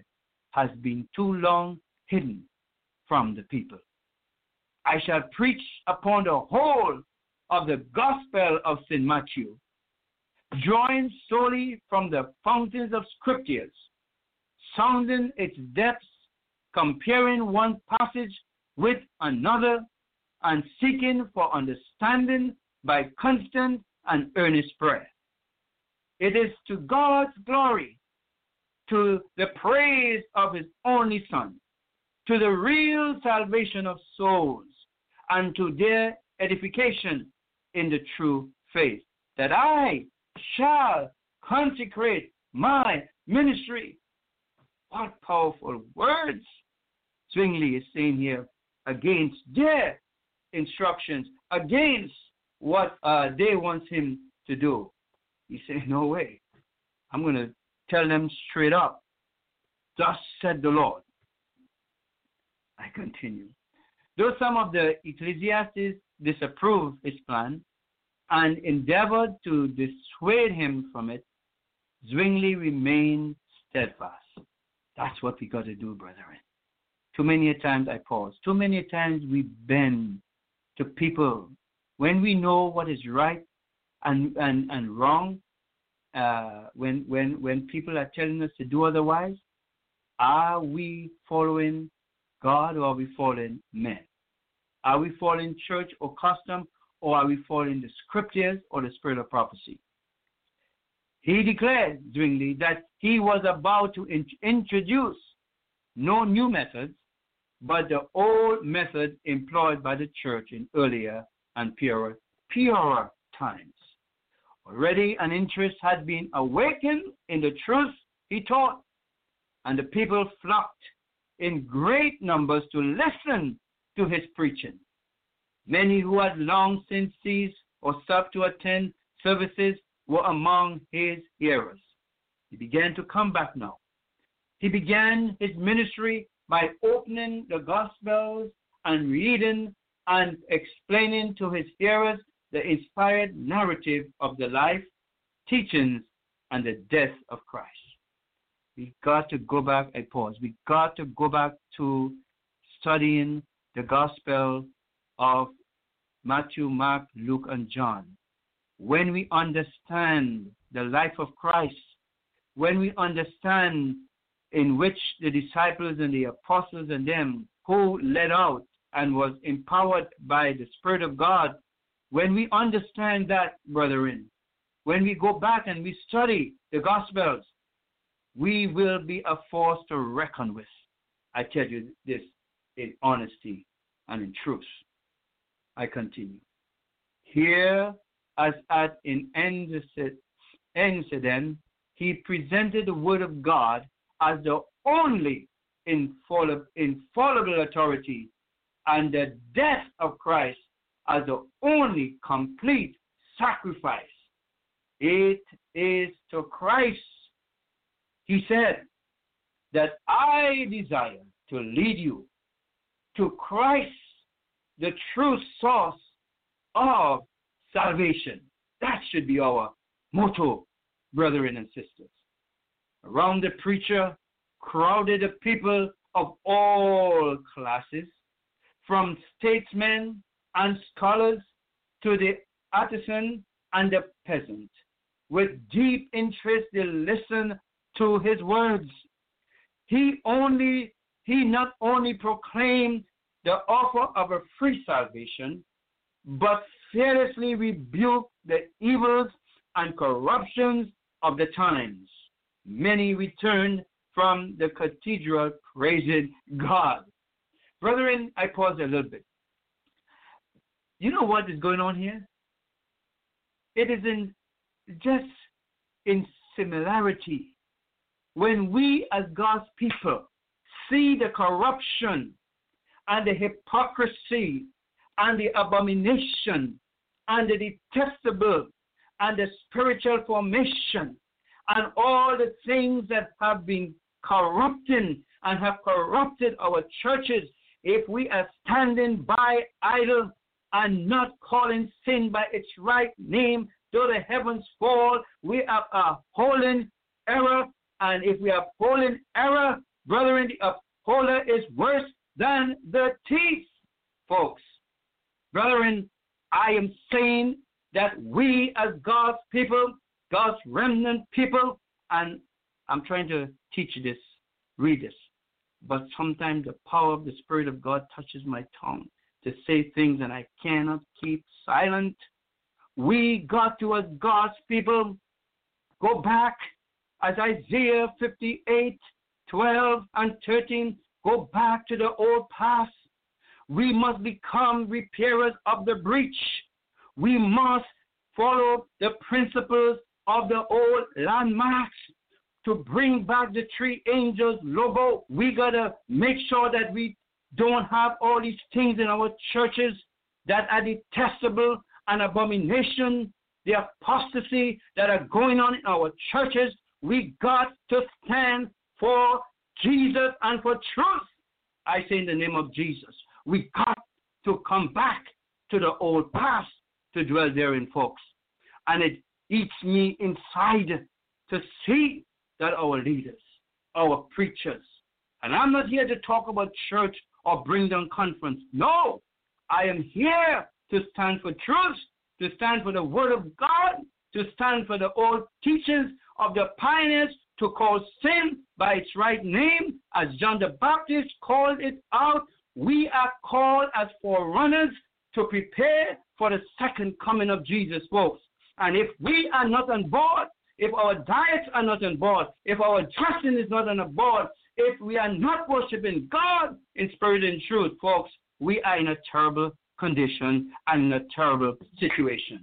has been too long hidden from the people. I shall preach upon the whole of the Gospel of St. Matthew, drawing solely from the fountains of Scriptures, sounding its depths, comparing one passage with another, and seeking for understanding by constant and earnest prayer. It is to God's glory, to the praise of His only Son, to the real salvation of souls, and to their edification in the true faith, that I shall consecrate my ministry. What powerful words Zwingli is saying here against their instructions, against what they want him to do. He said, no way. I'm going to tell them straight up. Thus said the Lord. I continue. Though some of the ecclesiastics disapproved his plan and endeavored to dissuade him from it, Zwingli remained steadfast. That's what we got to do, brethren. Too many times I pause. Too many times we bend to people when we know what is right and wrong. When people are telling us to do otherwise, are we following God or are we following men? Are we following church or custom, or are we following the Scriptures or the spirit of prophecy? He declared, Zwingli, that he was about to introduce no new methods, but the old method employed by the church in earlier and purer times. Already an interest had been awakened in the truth he taught, and the people flocked in great numbers to listen to his preaching. Many who had long since ceased or stopped to attend services were among his hearers. He began to come back now. He began his ministry by opening the Gospels and reading and explaining to his hearers the inspired narrative of the life, teachings, and the death of Christ. We got to go back, I pause. We got to go back to studying the Gospel of Matthew, Mark, Luke, and John. When we understand the life of Christ, when we understand in which the disciples and the apostles and them who led out and was empowered by the Spirit of God, when we understand that, brethren, when we go back and we study the Gospels, we will be a force to reckon with. I tell you this in honesty and in truth. I continue. Here, as at in Ensedin, he presented the Word of God as the only infallible authority, and the death of Christ as the only complete sacrifice. It is to Christ, he said, that I desire to lead you to Christ, the true source of salvation. That should be our motto, brethren and sisters. Around the preacher crowded the people of all classes, from statesmen and scholars to the artisan and the peasant. With deep interest they listened to his words. He not only proclaimed the offer of a free salvation, but fearlessly rebuked the evils and corruptions of the times. Many returned from the cathedral praising God. Brethren, I pause a little bit. You know what is going on here? It is just in similarity. When we as God's people see the corruption and the hypocrisy and the abomination and the detestable and the spiritual formation and all the things that have been corrupting and have corrupted our churches, if we are standing by idle and not calling sin by its right name, though the heavens fall, we are holding error. And if we are holding error, Brethren, the upholder is worse than the thief, folks. Brethren, I am saying that we as God's people, God's remnant people, and I'm trying to teach you this, read this, but sometimes the power of the Spirit of God touches my tongue to say things and I cannot keep silent. We got to, as God's people, go back as Isaiah 58:12 and 13, go back to the old past. We must become repairers of the breach. We must follow the principles of the old landmarks to bring back the three angels logo. We got to make sure that we don't have all these things in our churches that are detestable and abomination, the apostasy that are going on in our churches. We got to stand for Jesus and for truth. I say in the name of Jesus, we got to come back to the old past to dwell therein, folks. And it eats me inside to see that our leaders, our preachers, and I'm not here to talk about church or bring down conference. No, I am here to stand for truth, to stand for the word of God, to stand for the old teachings of the pioneers, to call sin by its right name, as John the Baptist called it out. We are called as forerunners to prepare for the second coming of Jesus, folks. And if we are not on board, if our diets are not on board, if our dressing is not on board, if we are not worshiping God in spirit and truth, folks, we are in a terrible condition and in a terrible situation.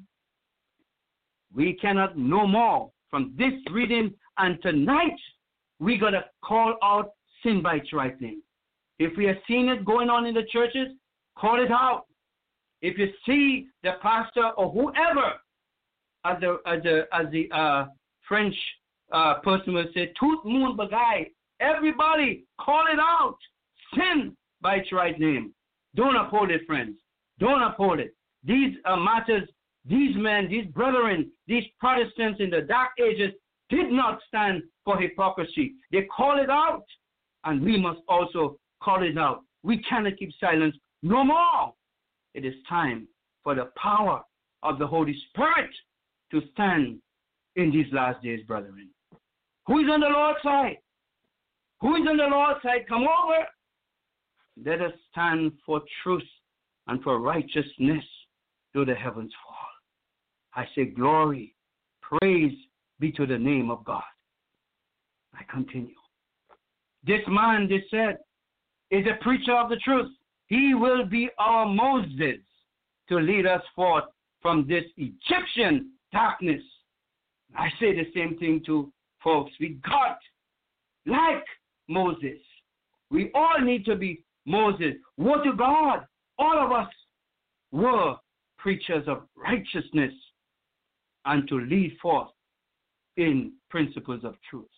We cannot no more from this reading, and tonight we got to call out sin by its right name. If we are seeing it going on in the churches, call it out. If you see the pastor or whoever, as the French person will say, tout le monde bagaille, everybody call it out. Sin by its right name. Don't uphold it, friends. Don't uphold it. These matters, these men, these brethren, these Protestants in the dark ages did not stand for hypocrisy. They call it out, and we must also call it out. We cannot keep silence no more. It is time for the power of the Holy Spirit to stand in these last days, brethren. Who is on the Lord's side? Who is on the Lord's side? Come over. Let us stand for truth and for righteousness till the heavens fall. I say glory, praise be to the name of God. I continue. This man, they said, is a preacher of the truth. He will be our Moses to lead us forth from this Egyptian darkness. I say the same thing to folks. We got, like Moses, we all need to be Moses. Woe to God, all of us were preachers of righteousness and to lead forth in principles of truth.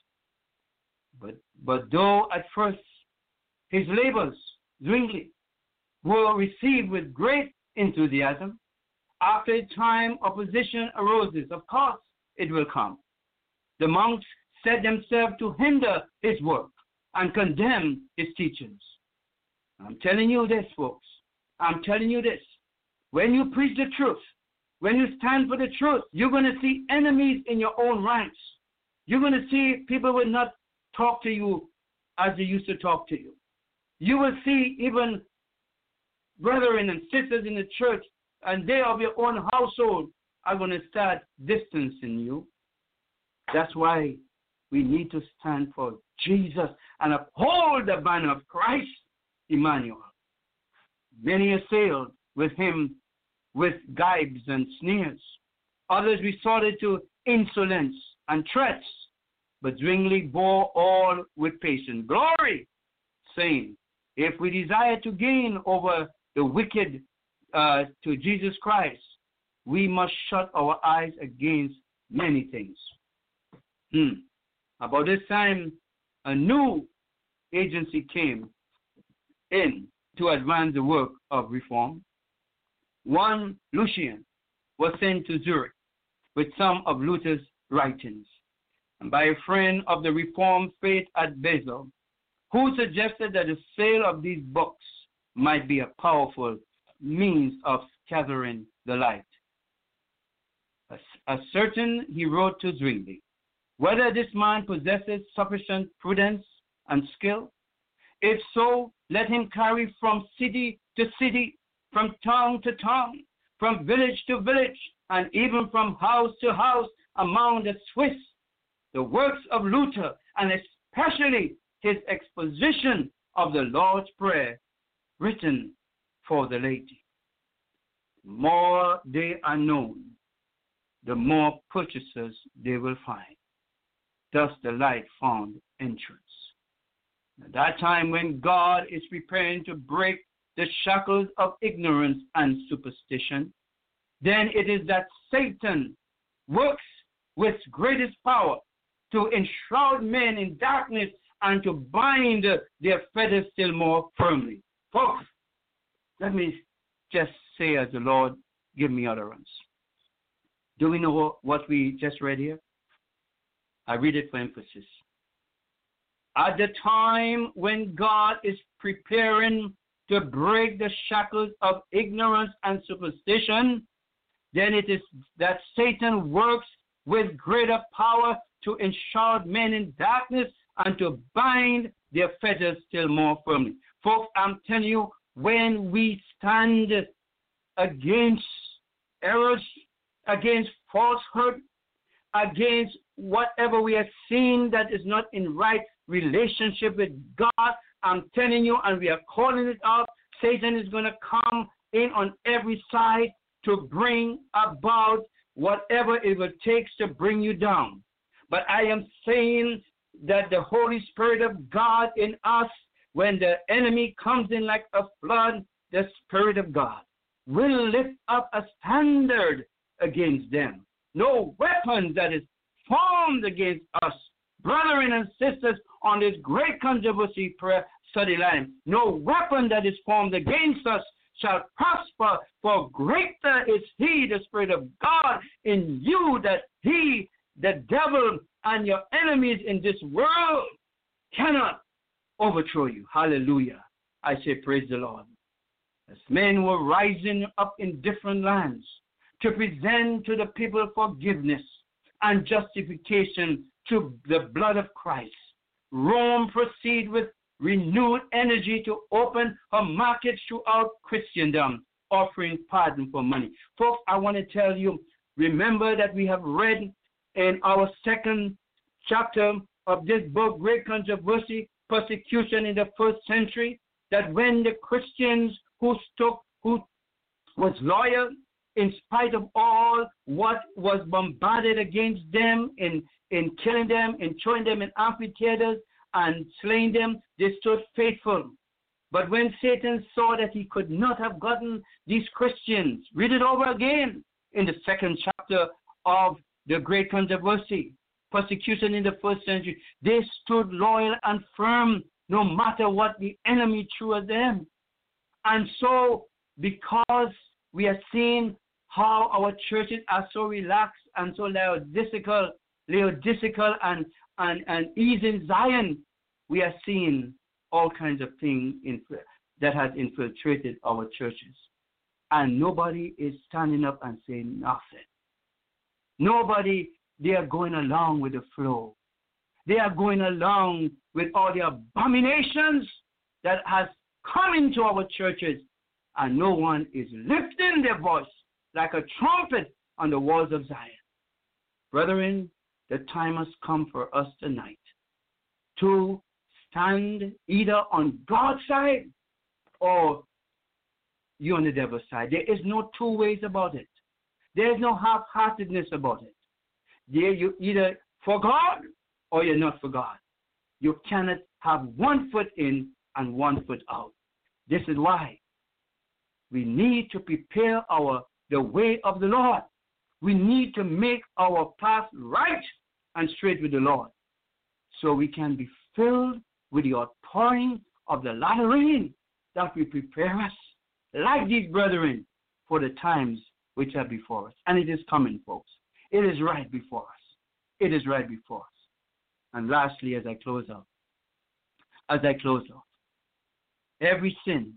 But though at first his labors, zwingli, were received with great enthusiasm, after a time opposition aroses. Of course, it will come. The monks set themselves to hinder his work and condemn his teachings. I'm telling you this, folks. I'm telling you this. When you preach the truth, when you stand for the truth, you're going to see enemies in your own ranks. You're going to see people will not talk to you as they used to talk to you. You will see even brethren and sisters in the church, and they of your own household are going to start distancing you. That's why we need to stand for Jesus and uphold the banner of Christ, Emmanuel. Many assailed with him with gibes and sneers. Others resorted to insolence and threats, but Zwingli bore all with patience. Glory, saying, if we desire to gain over the wicked to Jesus Christ, we must shut our eyes against many things. About this time, a new agency came in to advance the work of reform. One Lucian was sent to Zurich with some of Luther's writings, and by a friend of the Reformed faith at Basel, who suggested that the sale of these books might be a powerful means of gathering the light. Ascertain, he wrote to Zwingli, whether this man possesses sufficient prudence and skill. If so, let him carry from city to city, from town to town, from village to village, and even from house to house among the Swiss, the works of Luther, and especially his exposition of the Lord's Prayer, written for the laity. The more they are known, the more purchasers they will find. Thus the light found entrance. At that time when God is preparing to break the shackles of ignorance and superstition, then it is that Satan works with greatest power to enshroud men in darkness and to bind their fetters still more firmly. Folks, let me just say as the Lord give me utterance. Do we know what we just read here? I read it for emphasis. At the time when God is preparing to break the shackles of ignorance and superstition, then it is that Satan works with greater power to enshroud men in darkness and to bind their fetters still more firmly. Folks, I'm telling you, when we stand against errors, against falsehood, against whatever we have seen that is not in right relationship with God, I'm telling you, and we are calling it out, Satan is going to come in on every side to bring about whatever it will take to bring you down. But I am saying that the Holy Spirit of God in us, when the enemy comes in like a flood, the Spirit of God will lift up a standard against them. No weapon that is formed against us, brethren and sisters, on this great controversy prayer study line, no weapon that is formed against us shall prosper, for greater is he, the Spirit of God, in you, that he, the devil, and your enemies in this world cannot overthrow you. Hallelujah. I say praise the Lord. As men were rising up in different lands to present to the people forgiveness and justification to the blood of Christ, Rome proceeded with renewed energy to open her market throughout Christendom, offering pardon for money. Folks, I want to tell you, remember that we have read in our second chapter of this book, Great Controversy, Persecution in the First Century, that when the Christians who was loyal in spite of all what was bombarded against them in killing them, in throwing them in amphitheaters and slaying them, they stood faithful. But when Satan saw that he could not have gotten these Christians, read it over again in the second chapter of the Great Controversy, Persecution in the First Century, they stood loyal and firm no matter what the enemy threw at them. And so, because we are seeing how our churches are so relaxed and so lackadaisical and ease in Zion, we are seeing all kinds of things that has infiltrated our churches. And nobody is standing up and saying nothing. Nobody, they are going along with the flow. They are going along with all the abominations that has come into our churches, and no one is lifting their voice like a trumpet on the walls of Zion. Brethren, the time has come for us tonight to stand either on God's side or you on the devil's side. There is no two ways about it. There is no half-heartedness about it. You're either for God or you're not for God. You cannot have one foot in and one foot out. This is why we need to prepare the way of the Lord. We need to make our path right and straight with the Lord, so we can be filled with the outpouring of the latter rain that will prepare us, like these brethren, for the times which are before us. And it is coming, folks. It is right before us. It is right before us. And lastly, as I close out, as I close off. Every sin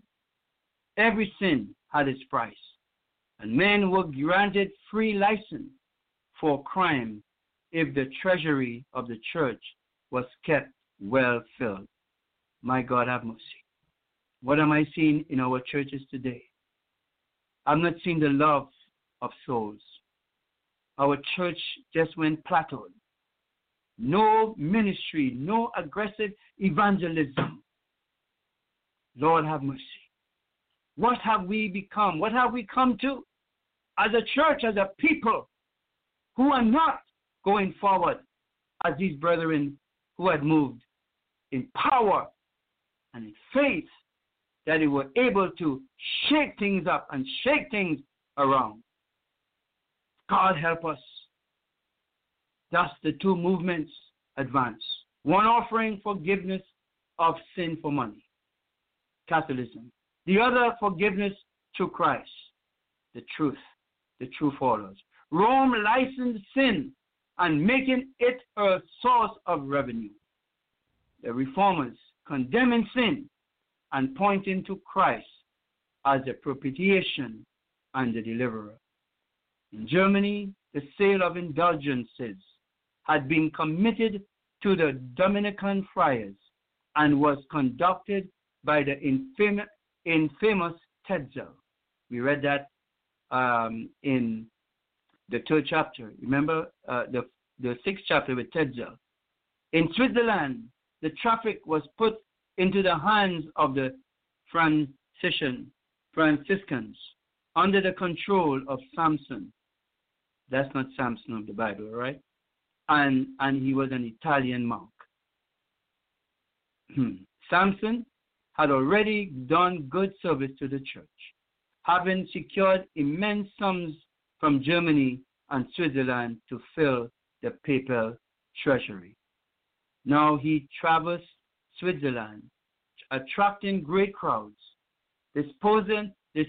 had its price, and men were granted free license for crime if the treasury of the church was kept well filled. My God, have mercy. What am I seeing in our churches today? I'm not seeing the love of souls. Our church just went plateaued. No ministry, no aggressive evangelism. Lord, have mercy. What have we become? What have we come to as a church, as a people who are not going forward as these brethren who had moved in power and in faith, that they were able to shake things up and shake things around. God help us. Thus the two movements advance. One offering forgiveness of sin for money, Catholicism. The other forgiveness through Christ, the true followers. Rome licensed sin and making it a source of revenue. The reformers condemning sin and pointing to Christ as the propitiation and the deliverer. In Germany, the sale of indulgences had been committed to the Dominican friars and was conducted by the infamous Tetzel. We read that in the 3rd chapter. Remember the 6th chapter with Tetzel. In Switzerland, the traffic was put into the hands of the Franciscans under the control of Samson. That's not Samson of the Bible, right? And he was an Italian monk. Samson had already done good service to the church, having secured immense sums from Germany and Switzerland to fill the papal treasury. Now he traversed Switzerland, attracting great crowds, despoiling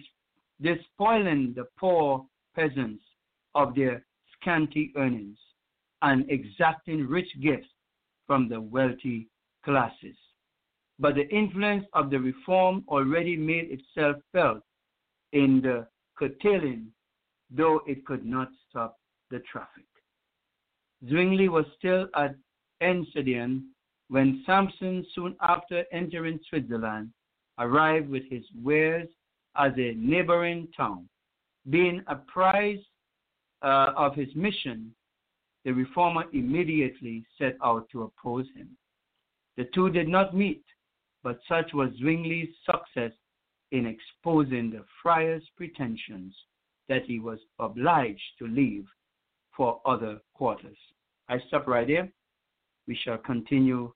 the poor peasants of their scanty earnings, and exacting rich gifts from the wealthy classes. But the influence of the reform already made itself felt in the curtailing, though it could not stop the traffic. Zwingli was still at Enschede when Samson, soon after entering Switzerland, arrived with his wares as a neighboring town. Being apprised of his mission, the reformer immediately set out to oppose him. The two did not meet, but such was Zwingli's success in exposing the friar's pretensions that he was obliged to leave for other quarters. I stop right there. We shall continue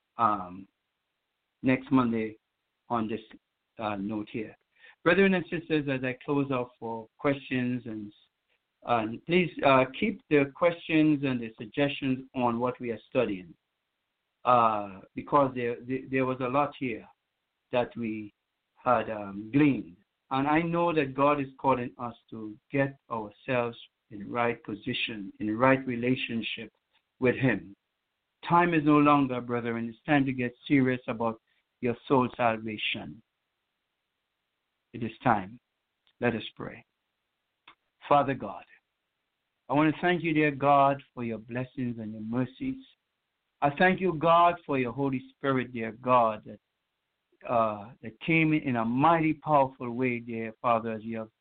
next Monday on this note here. Brethren and sisters, as I close off for questions, and please keep the questions and the suggestions on what we are studying, because there was a lot here that we had gleaned. And I know that God is calling us to get ourselves in right position, in right relationship with Him. Time is no longer, brethren. It's time to get serious about your soul salvation. It is time. Let us pray. Father God, I want to thank you, dear God, for your blessings and your mercies. I thank you, God, for your Holy Spirit, dear God, that came in a mighty, powerful way, dear Father, as you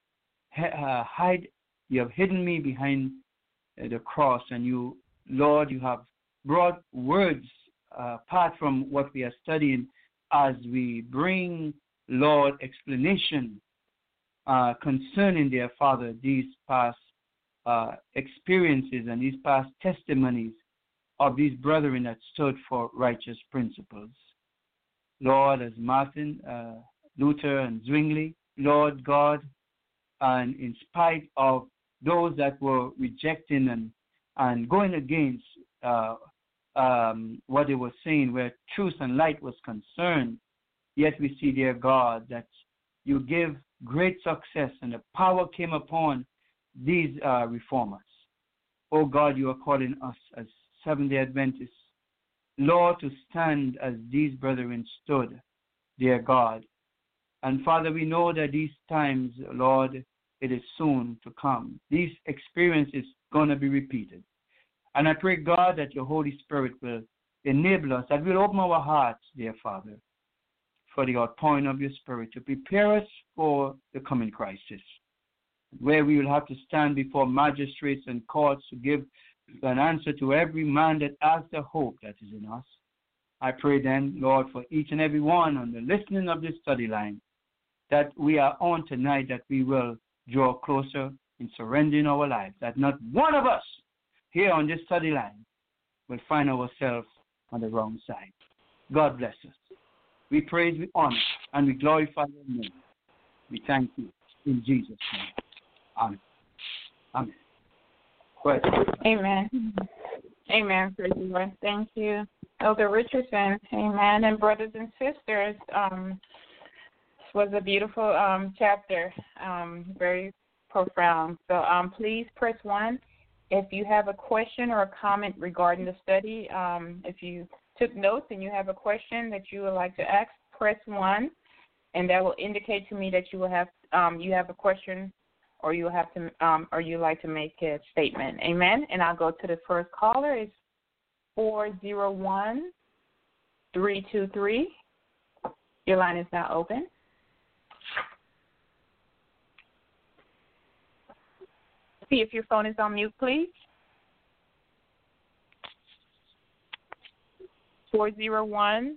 have hidden me behind the cross, and you, Lord, you have brought words apart from what we are studying as we bring, Lord, explanation concerning, dear Father, these past experiences and these past testimonies of these brethren that stood for righteous principles. Lord, as Martin, Luther, and Zwingli, Lord God, and in spite of those that were rejecting and going against what they were saying, where truth and light was concerned, yet we see, dear God, that you give great success and the power came upon these reformers. Oh God, you are calling us as Seventh-day Adventists, Lord, to stand as these brethren stood, dear God. And Father, we know that these times, Lord, it is soon to come. These experiences going to be repeated. And I pray, God, that your Holy Spirit will enable us, that we'll open our hearts, dear Father, for the outpouring of your Spirit to prepare us for the coming crisis, where we will have to stand before magistrates and courts to give an answer to every man that has the hope that is in us. I pray then, Lord, for each and every one on the listening of this study line, that we are on tonight, that we will draw closer in surrendering our lives, that not one of us here on this study line will find ourselves on the wrong side. God bless us. We praise, we honor, and we glorify your name. We thank you in Jesus' name. Amen. Amen. Go ahead. Amen. Amen. Praise the Lord. Thank you, Elder Richardson. Amen. And brothers and sisters, this was a beautiful chapter, very profound. So please press 1 if you have a question or a comment regarding the study. If you took notes and you have a question that you would like to ask, press 1, and that will indicate to me that you will have you have a question, or you have to or you like to make a statement. Amen. And I'll go to the first caller. It's 401-323. Your line is now open. See if your phone is on mute, please. 401-323.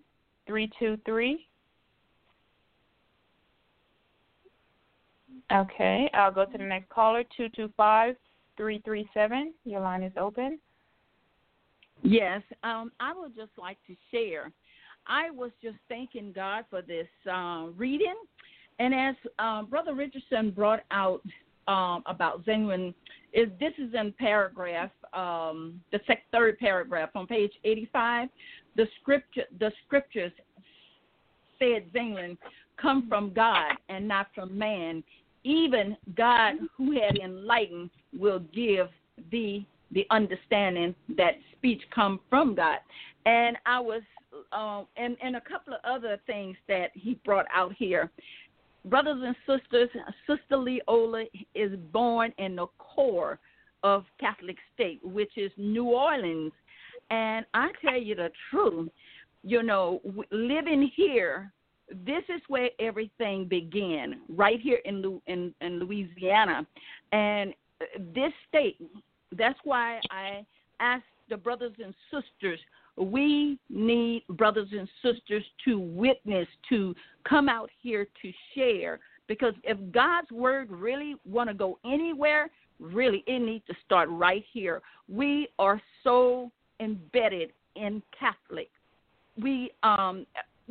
Okay, I'll go to the next caller, 225-337. Your line is open. Yes, I would just like to share. I was just thanking God for this reading, and as Brother Richardson brought out about Zengwin, this is in paragraph, the third paragraph on page 85. The scriptures said Zengwin come from God and not from man. Even God, who had enlightened, will give thee the understanding that speech come from God. And I was, and a couple of other things that he brought out here. Brothers and sisters, Sister Leola is born in the core of Catholic state, which is New Orleans. And I tell you the truth, living here, this is where everything began, right here in Louisiana. And this state, that's why I asked the brothers and sisters, we need brothers and sisters to witness, to come out here to share. Because if God's word really want to go anywhere, really it needs to start right here. We are so embedded in Catholic. We, I'm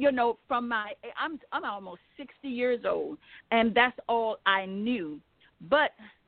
almost 60 years old, and that's all I knew. But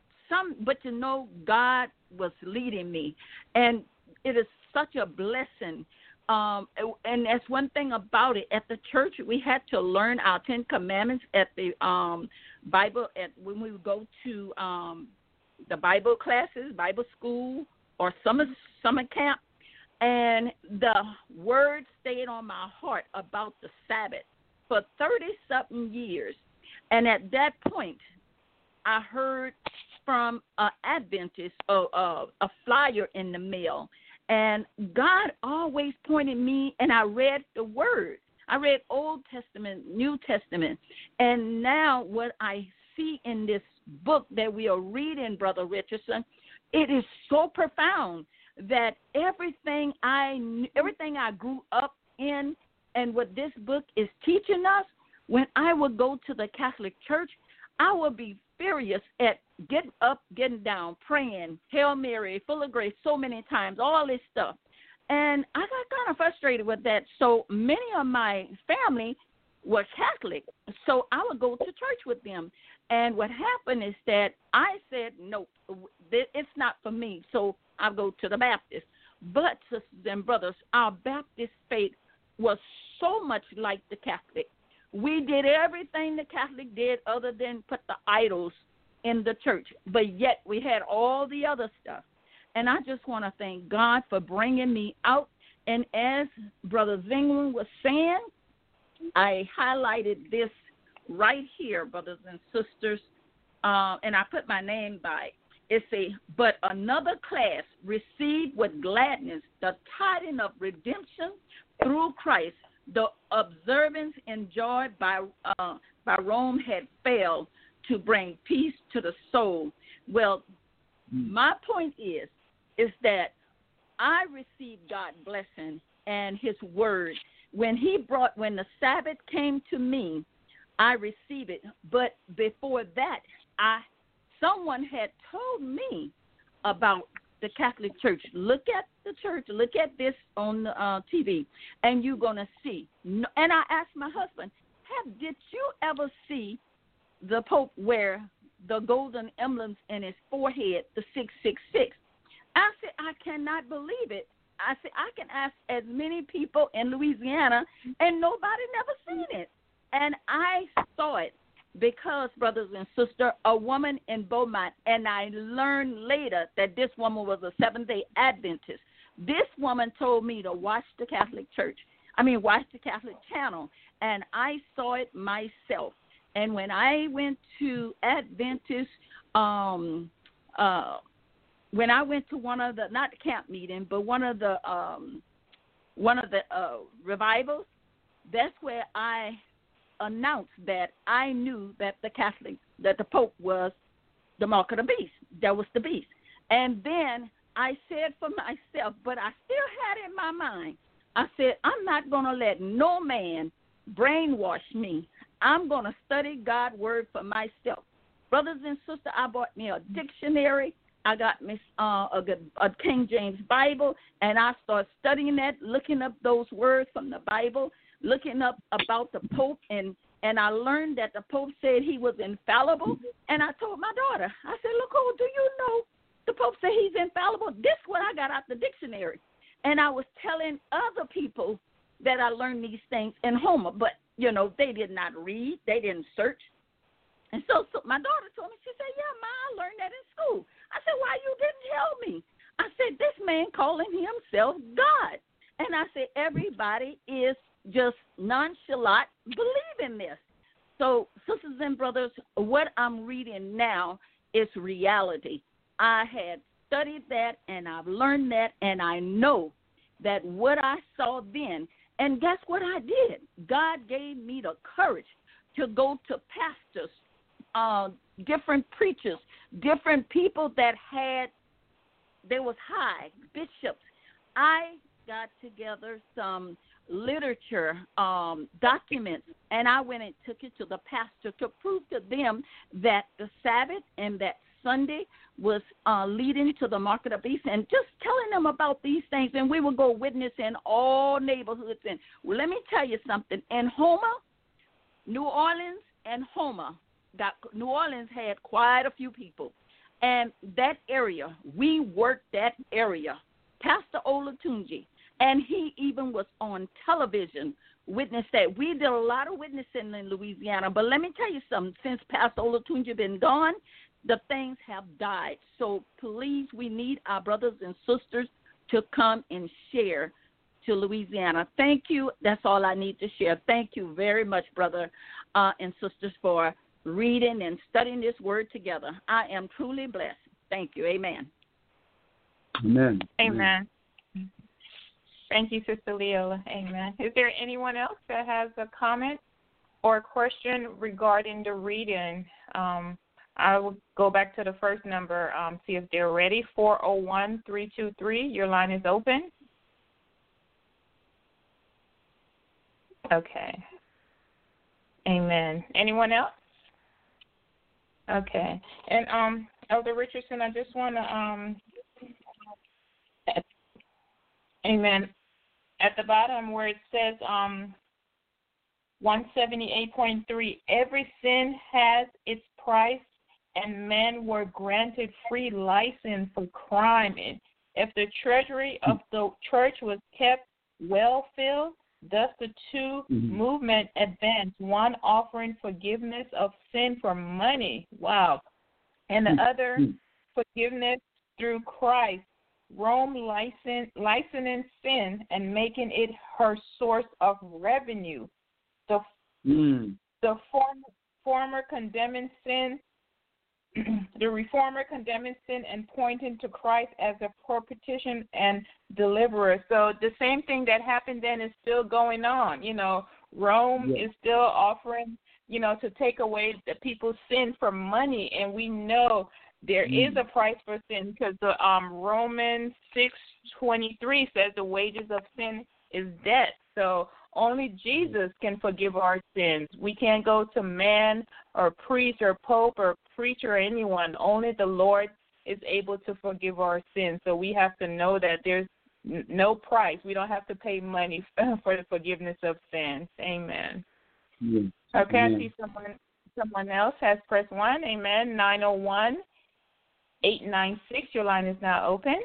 God was leading me, and it is such a blessing. And that's one thing about it. At the church, we had to learn our 10 Commandments at the Bible, when we would go to the Bible classes, Bible school, or summer camp. And the word stayed on my heart about the Sabbath for 30-something years. And at that point, I heard from an Adventist a flyer in the mail. And God always pointed me, and I read the word. I read Old Testament, New Testament. And now what I see in this book that we are reading, Brother Richardson, it is so profound that everything I grew up in and what this book is teaching us, when I would go to the Catholic Church, I would be furious at getting up, getting down, praying, Hail Mary, full of grace, so many times, all this stuff. And I got kind of frustrated with that. So many of my family were Catholic, so I would go to church with them. And what happened is that I said, no, it's not for me, so I'll go to the Baptist. But, sisters and brothers, our Baptist faith was so much like the Catholic. We did everything the Catholic did other than put the idols in the church, but yet we had all the other stuff. And I just want to thank God for bringing me out And as Brother Zingman was saying, I highlighted this right here, brothers and sisters, and I put my name by it. It says, but another class received with gladness the tidings of redemption through Christ. The observance enjoyed by Rome had failed to bring peace to the soul. Well, my point is that I received God's blessing and His word. When the Sabbath came to me, I received it. But before that, someone had told me about the Catholic Church. Look at the church. Look at this on the TV, and you're going to see. And I asked my husband, did you ever see the Pope wear the golden emblems in his forehead, the 666? I said, I cannot believe it. I said, I can ask as many people in Louisiana, and nobody never seen it. And I saw it because, brothers and sisters, a woman in Beaumont, and I learned later that this woman was a Seventh-day Adventist. This woman told me to watch the Catholic Channel, and I saw it myself. And when I went to Adventist, when I went to one of the, not the camp meeting, but one of the revivals, that's where I announced that I knew that the Pope was the mark of the beast. That was the beast. And then I said for myself, but I still had in my mind, I said, I'm not going to let no man brainwash me. I'm going to study God's word for myself. Brothers and sisters, I bought me a dictionary. I got me a King James Bible, and I started studying that, looking up those words from the Bible, looking up about the Pope, and I learned that the Pope said he was infallible. And I told my daughter, I said, look, do you know the Pope said he's infallible? This is what I got out the dictionary. And I was telling other people that I learned these things in Homer, but, they did not read. They didn't search. And so my daughter told me, she said, yeah, Ma, I learned that in school. I said, why you didn't tell me? I said, this man calling himself God. And I said, everybody is just nonchalant believing this. So, sisters and brothers, what I'm reading now is reality. I had studied that, and I've learned that, and I know that what I saw then, and guess what I did? God gave me the courage to go to pastors, different preachers, different people that was high, bishops. I got together some literature documents, and I went and took it to the pastor to prove to them that the Sabbath and that Sunday was leading to the mark of the beast, and just telling them about these things. And we would go witness in all neighborhoods. And let me tell you something. In Homer, New Orleans and Homer, New Orleans had quite a few people. And that area, we worked that area. Pastor Olatunji, and he even was on television, witnessed that. We did a lot of witnessing in Louisiana, but let me tell you something. Since Pastor Olatunji been gone, the things have died. So please, we need our brothers and sisters to come and share to Louisiana. Thank you. That's all I need to share. Thank you very much, brother and sisters, for reading and studying this word together. I am truly blessed. Thank you. Amen. Amen. Amen. Thank you, Sister Leola. Amen. Is there anyone else that has a comment or a question regarding the reading? I will go back to the first number, see if they're ready. 401-323. Your line is open. Okay. Amen. Anyone else? Okay. And Elder Richardson, I just want to, amen, at the bottom where it says 178.3, every sin has its price, and men were granted free license for crime. And if the treasury of the church was kept well filled, thus the two movement advanced, one offering forgiveness of sin for money, wow, and the other forgiveness through Christ. Rome licensing sin and making it her source of revenue. The former condemning sin, the reformer condemning sin and pointing to Christ as a propitiation and deliverer. So the same thing that happened then is still going on. Rome is still offering, to take away the people's sin for money, and we know there is a price for sin because the Romans 6:23 says the wages of sin is death. So only Jesus can forgive our sins. We can't go to man or priest or pope or preacher or anyone. Only the Lord is able to forgive our sins. So we have to know that there's no price. We don't have to pay money for the forgiveness of sins. Amen. Yes. Okay, Amen. I see someone else has pressed 1. Amen. 901-896. Your line is now open.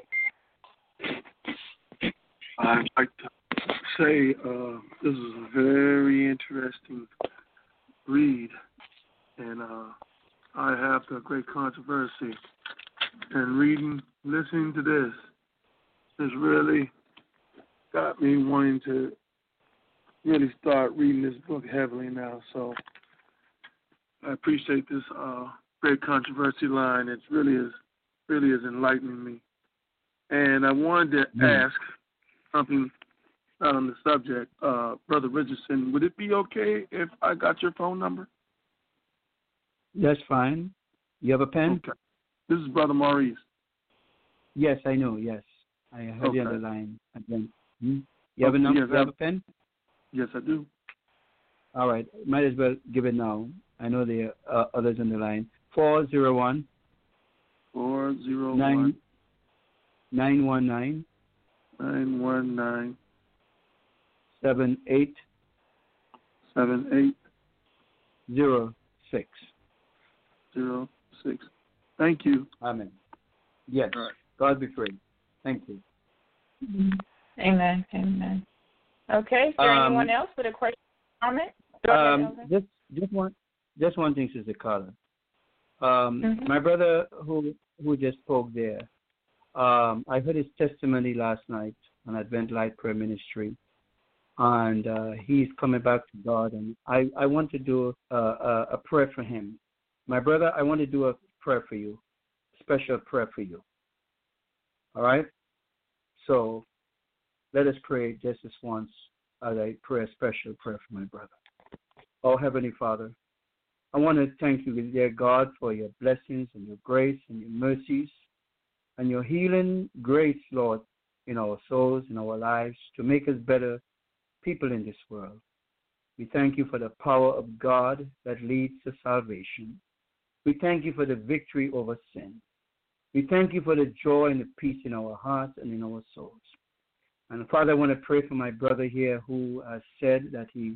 I'd like to say this is a very interesting read, and I have the great controversy. And listening to this has really got me wanting to really start reading this book heavily now. So I appreciate this great controversy line. It really is enlightening me. And I wanted to ask something on the subject, Brother Richardson. Would it be okay if I got your phone number? That's fine. You have a pen? Okay. This is Brother Maurice. Yes, I know. Yes, I have you on the line again. You have a number? Yes, you have a pen? Yes, I do. All right. Might as well give it now. I know there are others on the line. 401 919 919 7806. Thank you. Amen. Yes. All right. God be praised. Thank you. Amen. Amen. Okay. Is there anyone else with a question or comment? Go ahead, just one thing, Sister Carla. My brother who just spoke there, I heard his testimony last night on Advent Light Prayer Ministry, and he's coming back to God, and I want to do a prayer for him. My brother, I want to do a prayer for you, special prayer for you. All right? So let us pray just this once as I pray a special prayer for my brother. Oh, Heavenly Father, I want to thank you, dear God, for your blessings and your grace and your mercies and your healing grace, Lord, in our souls, in our lives, to make us better people in this world. We thank you for the power of God that leads to salvation. We thank you for the victory over sin. We thank you for the joy and the peace in our hearts and in our souls. And Father, I want to pray for my brother here who has said that he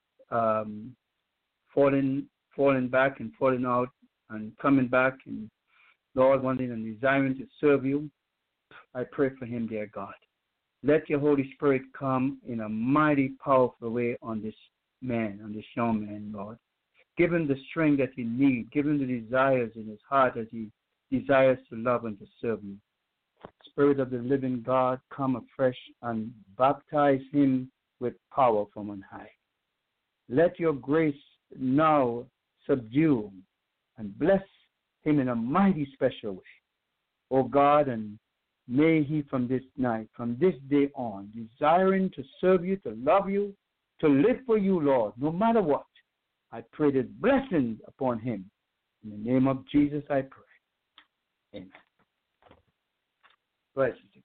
falling back and falling out and coming back and, Lord, wanting and desiring to serve you. I pray for him, dear God. Let your Holy Spirit come in a mighty, powerful way on this man, on this young man, Lord. Give him the strength that he needs. Give him the desires in his heart as he desires to love and to serve you. Spirit of the living God, come afresh and baptize him with power from on high. Let your grace now subdue and bless him in a mighty special way. O God, and may he from this night, from this day on, desiring to serve you, to love you, to live for you, Lord, no matter what. I pray this blessings upon him. In the name of Jesus I pray. Amen. Bless you,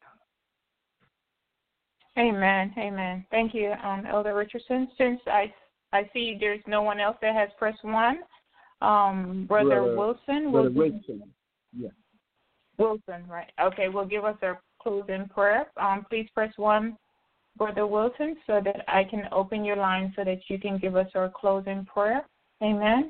Amen. Amen. Thank you, Elder Richardson. Since I see there's no one else that has pressed 1, Brother Wilson. Brother Wilson. Yeah. Wilson, right. Okay, will give us our closing prayer. Please press 1, Brother Wilson, so that I can open your line so that you can give us our closing prayer. Amen.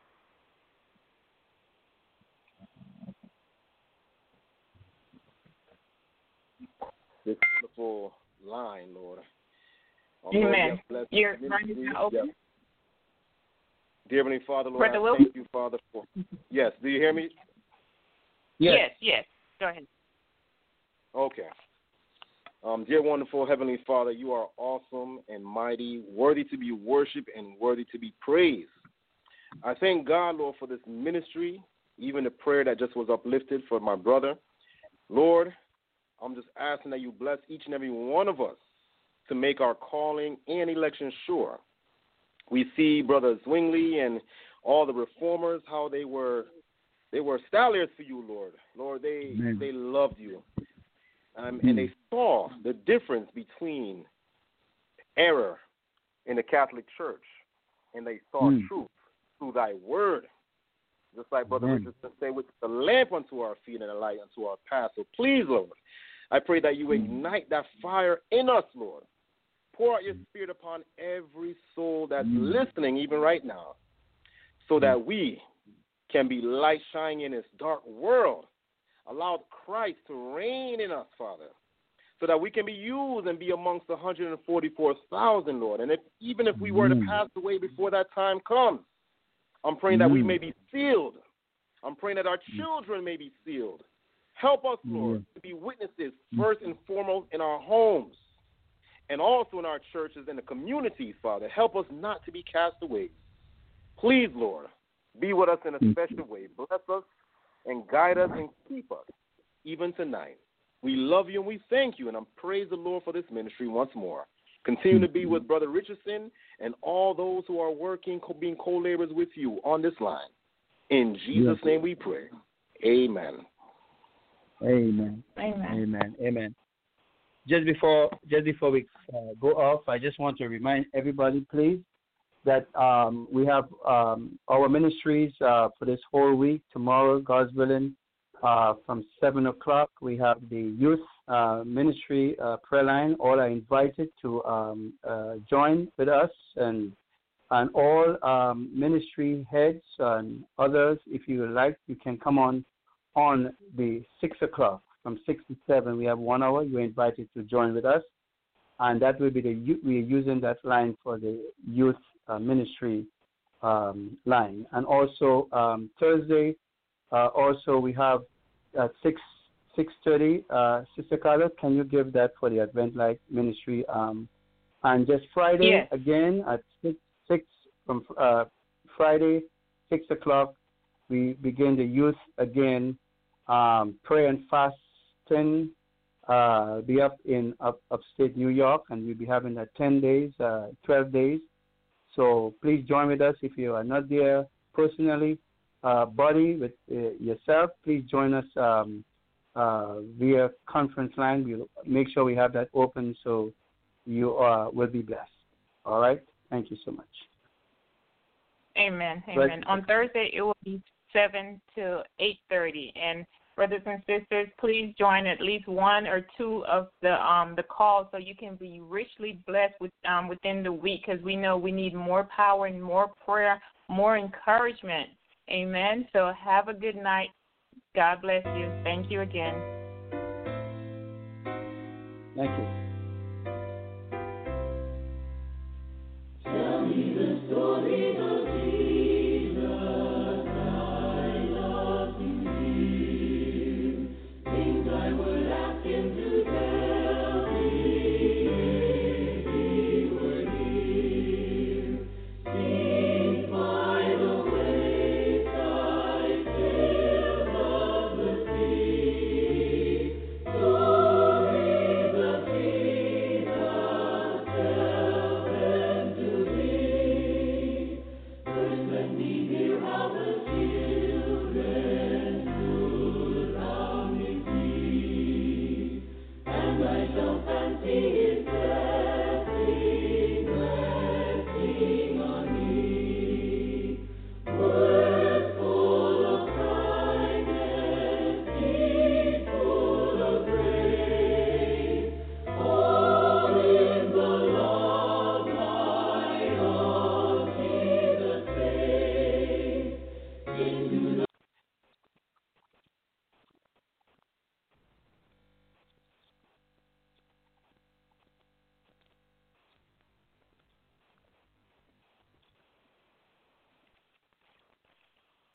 This wonderful line, Lord. Amen. Your line is now open. Yes. Dear Heavenly Father, Lord, Brother I Wilson? thank you, Father, for... Yes, do you hear me? Yes. Go ahead. Okay. Dear wonderful Heavenly Father, you are awesome and mighty, worthy to be worshipped and worthy to be praised. I thank God, Lord, for this ministry, even the prayer that just was uplifted for my brother. Lord, I'm just asking that you bless each and every one of us to make our calling and election sure. We see Brother Zwingli and all the reformers, how they were stallions for you, Lord. Lord, they loved you. And they saw the difference between error in the Catholic Church, and they saw truth through thy word. Just like Brother Richardson said, which is a lamp unto our feet and a light unto our path. So please, Lord, I pray that you ignite that fire in us, Lord. Pour out your spirit upon every soul that's listening even right now, so that we can be light shining in this dark world. Allow Christ to reign in us, Father, so that we can be used and be amongst the 144,000, Lord. And even if we were to pass away before that time comes, I'm praying that we may be sealed. I'm praying that our children may be sealed. Help us, Lord, to be witnesses first and foremost in our homes and also in our churches and the communities, Father. Help us not to be cast away. Please, Lord, be with us in a special way. Bless us and guide us and keep us even tonight. We love you and we thank you, and I praise the Lord for this ministry once more. Continue to be with Brother Richardson and all those who are working, being co-laborers with you on this line. In Jesus' name we pray. Amen. Amen. Amen. Amen. Amen. Just before we go off, I just want to remind everybody, please, that we have our ministries for this whole week. Tomorrow, God's willing, from 7 o'clock, we have the youth ministry prayer line. All are invited to join with us, and all ministry heads and others, if you would like, you can come on the 6 o'clock. From 6 to 7, we have 1 hour. You're invited to join with us, and that will be we are using that line for the youth ministry line. And also Thursday, also we have 6:30. Sister Carla, can you give that for the Advent Light Ministry? And just Friday again at 6 from Friday 6 o'clock, we begin the youth again. Prayer and fasting be up in upstate New York, and we'll be having 10 days, 12 days. So please join with us if you are not there personally, buddy, with yourself. Please join us via conference line. We'll make sure we have that open so you will be blessed. All right? Thank you so much. Amen. Amen. Right. On Thursday, it will be 7 to 8:30, and brothers and sisters, please join at least one or two of the calls so you can be richly blessed within the week, because we know we need more power and more prayer, more encouragement. Amen. So have a good night. God bless you. Thank you again. Thank you. Tell me the story of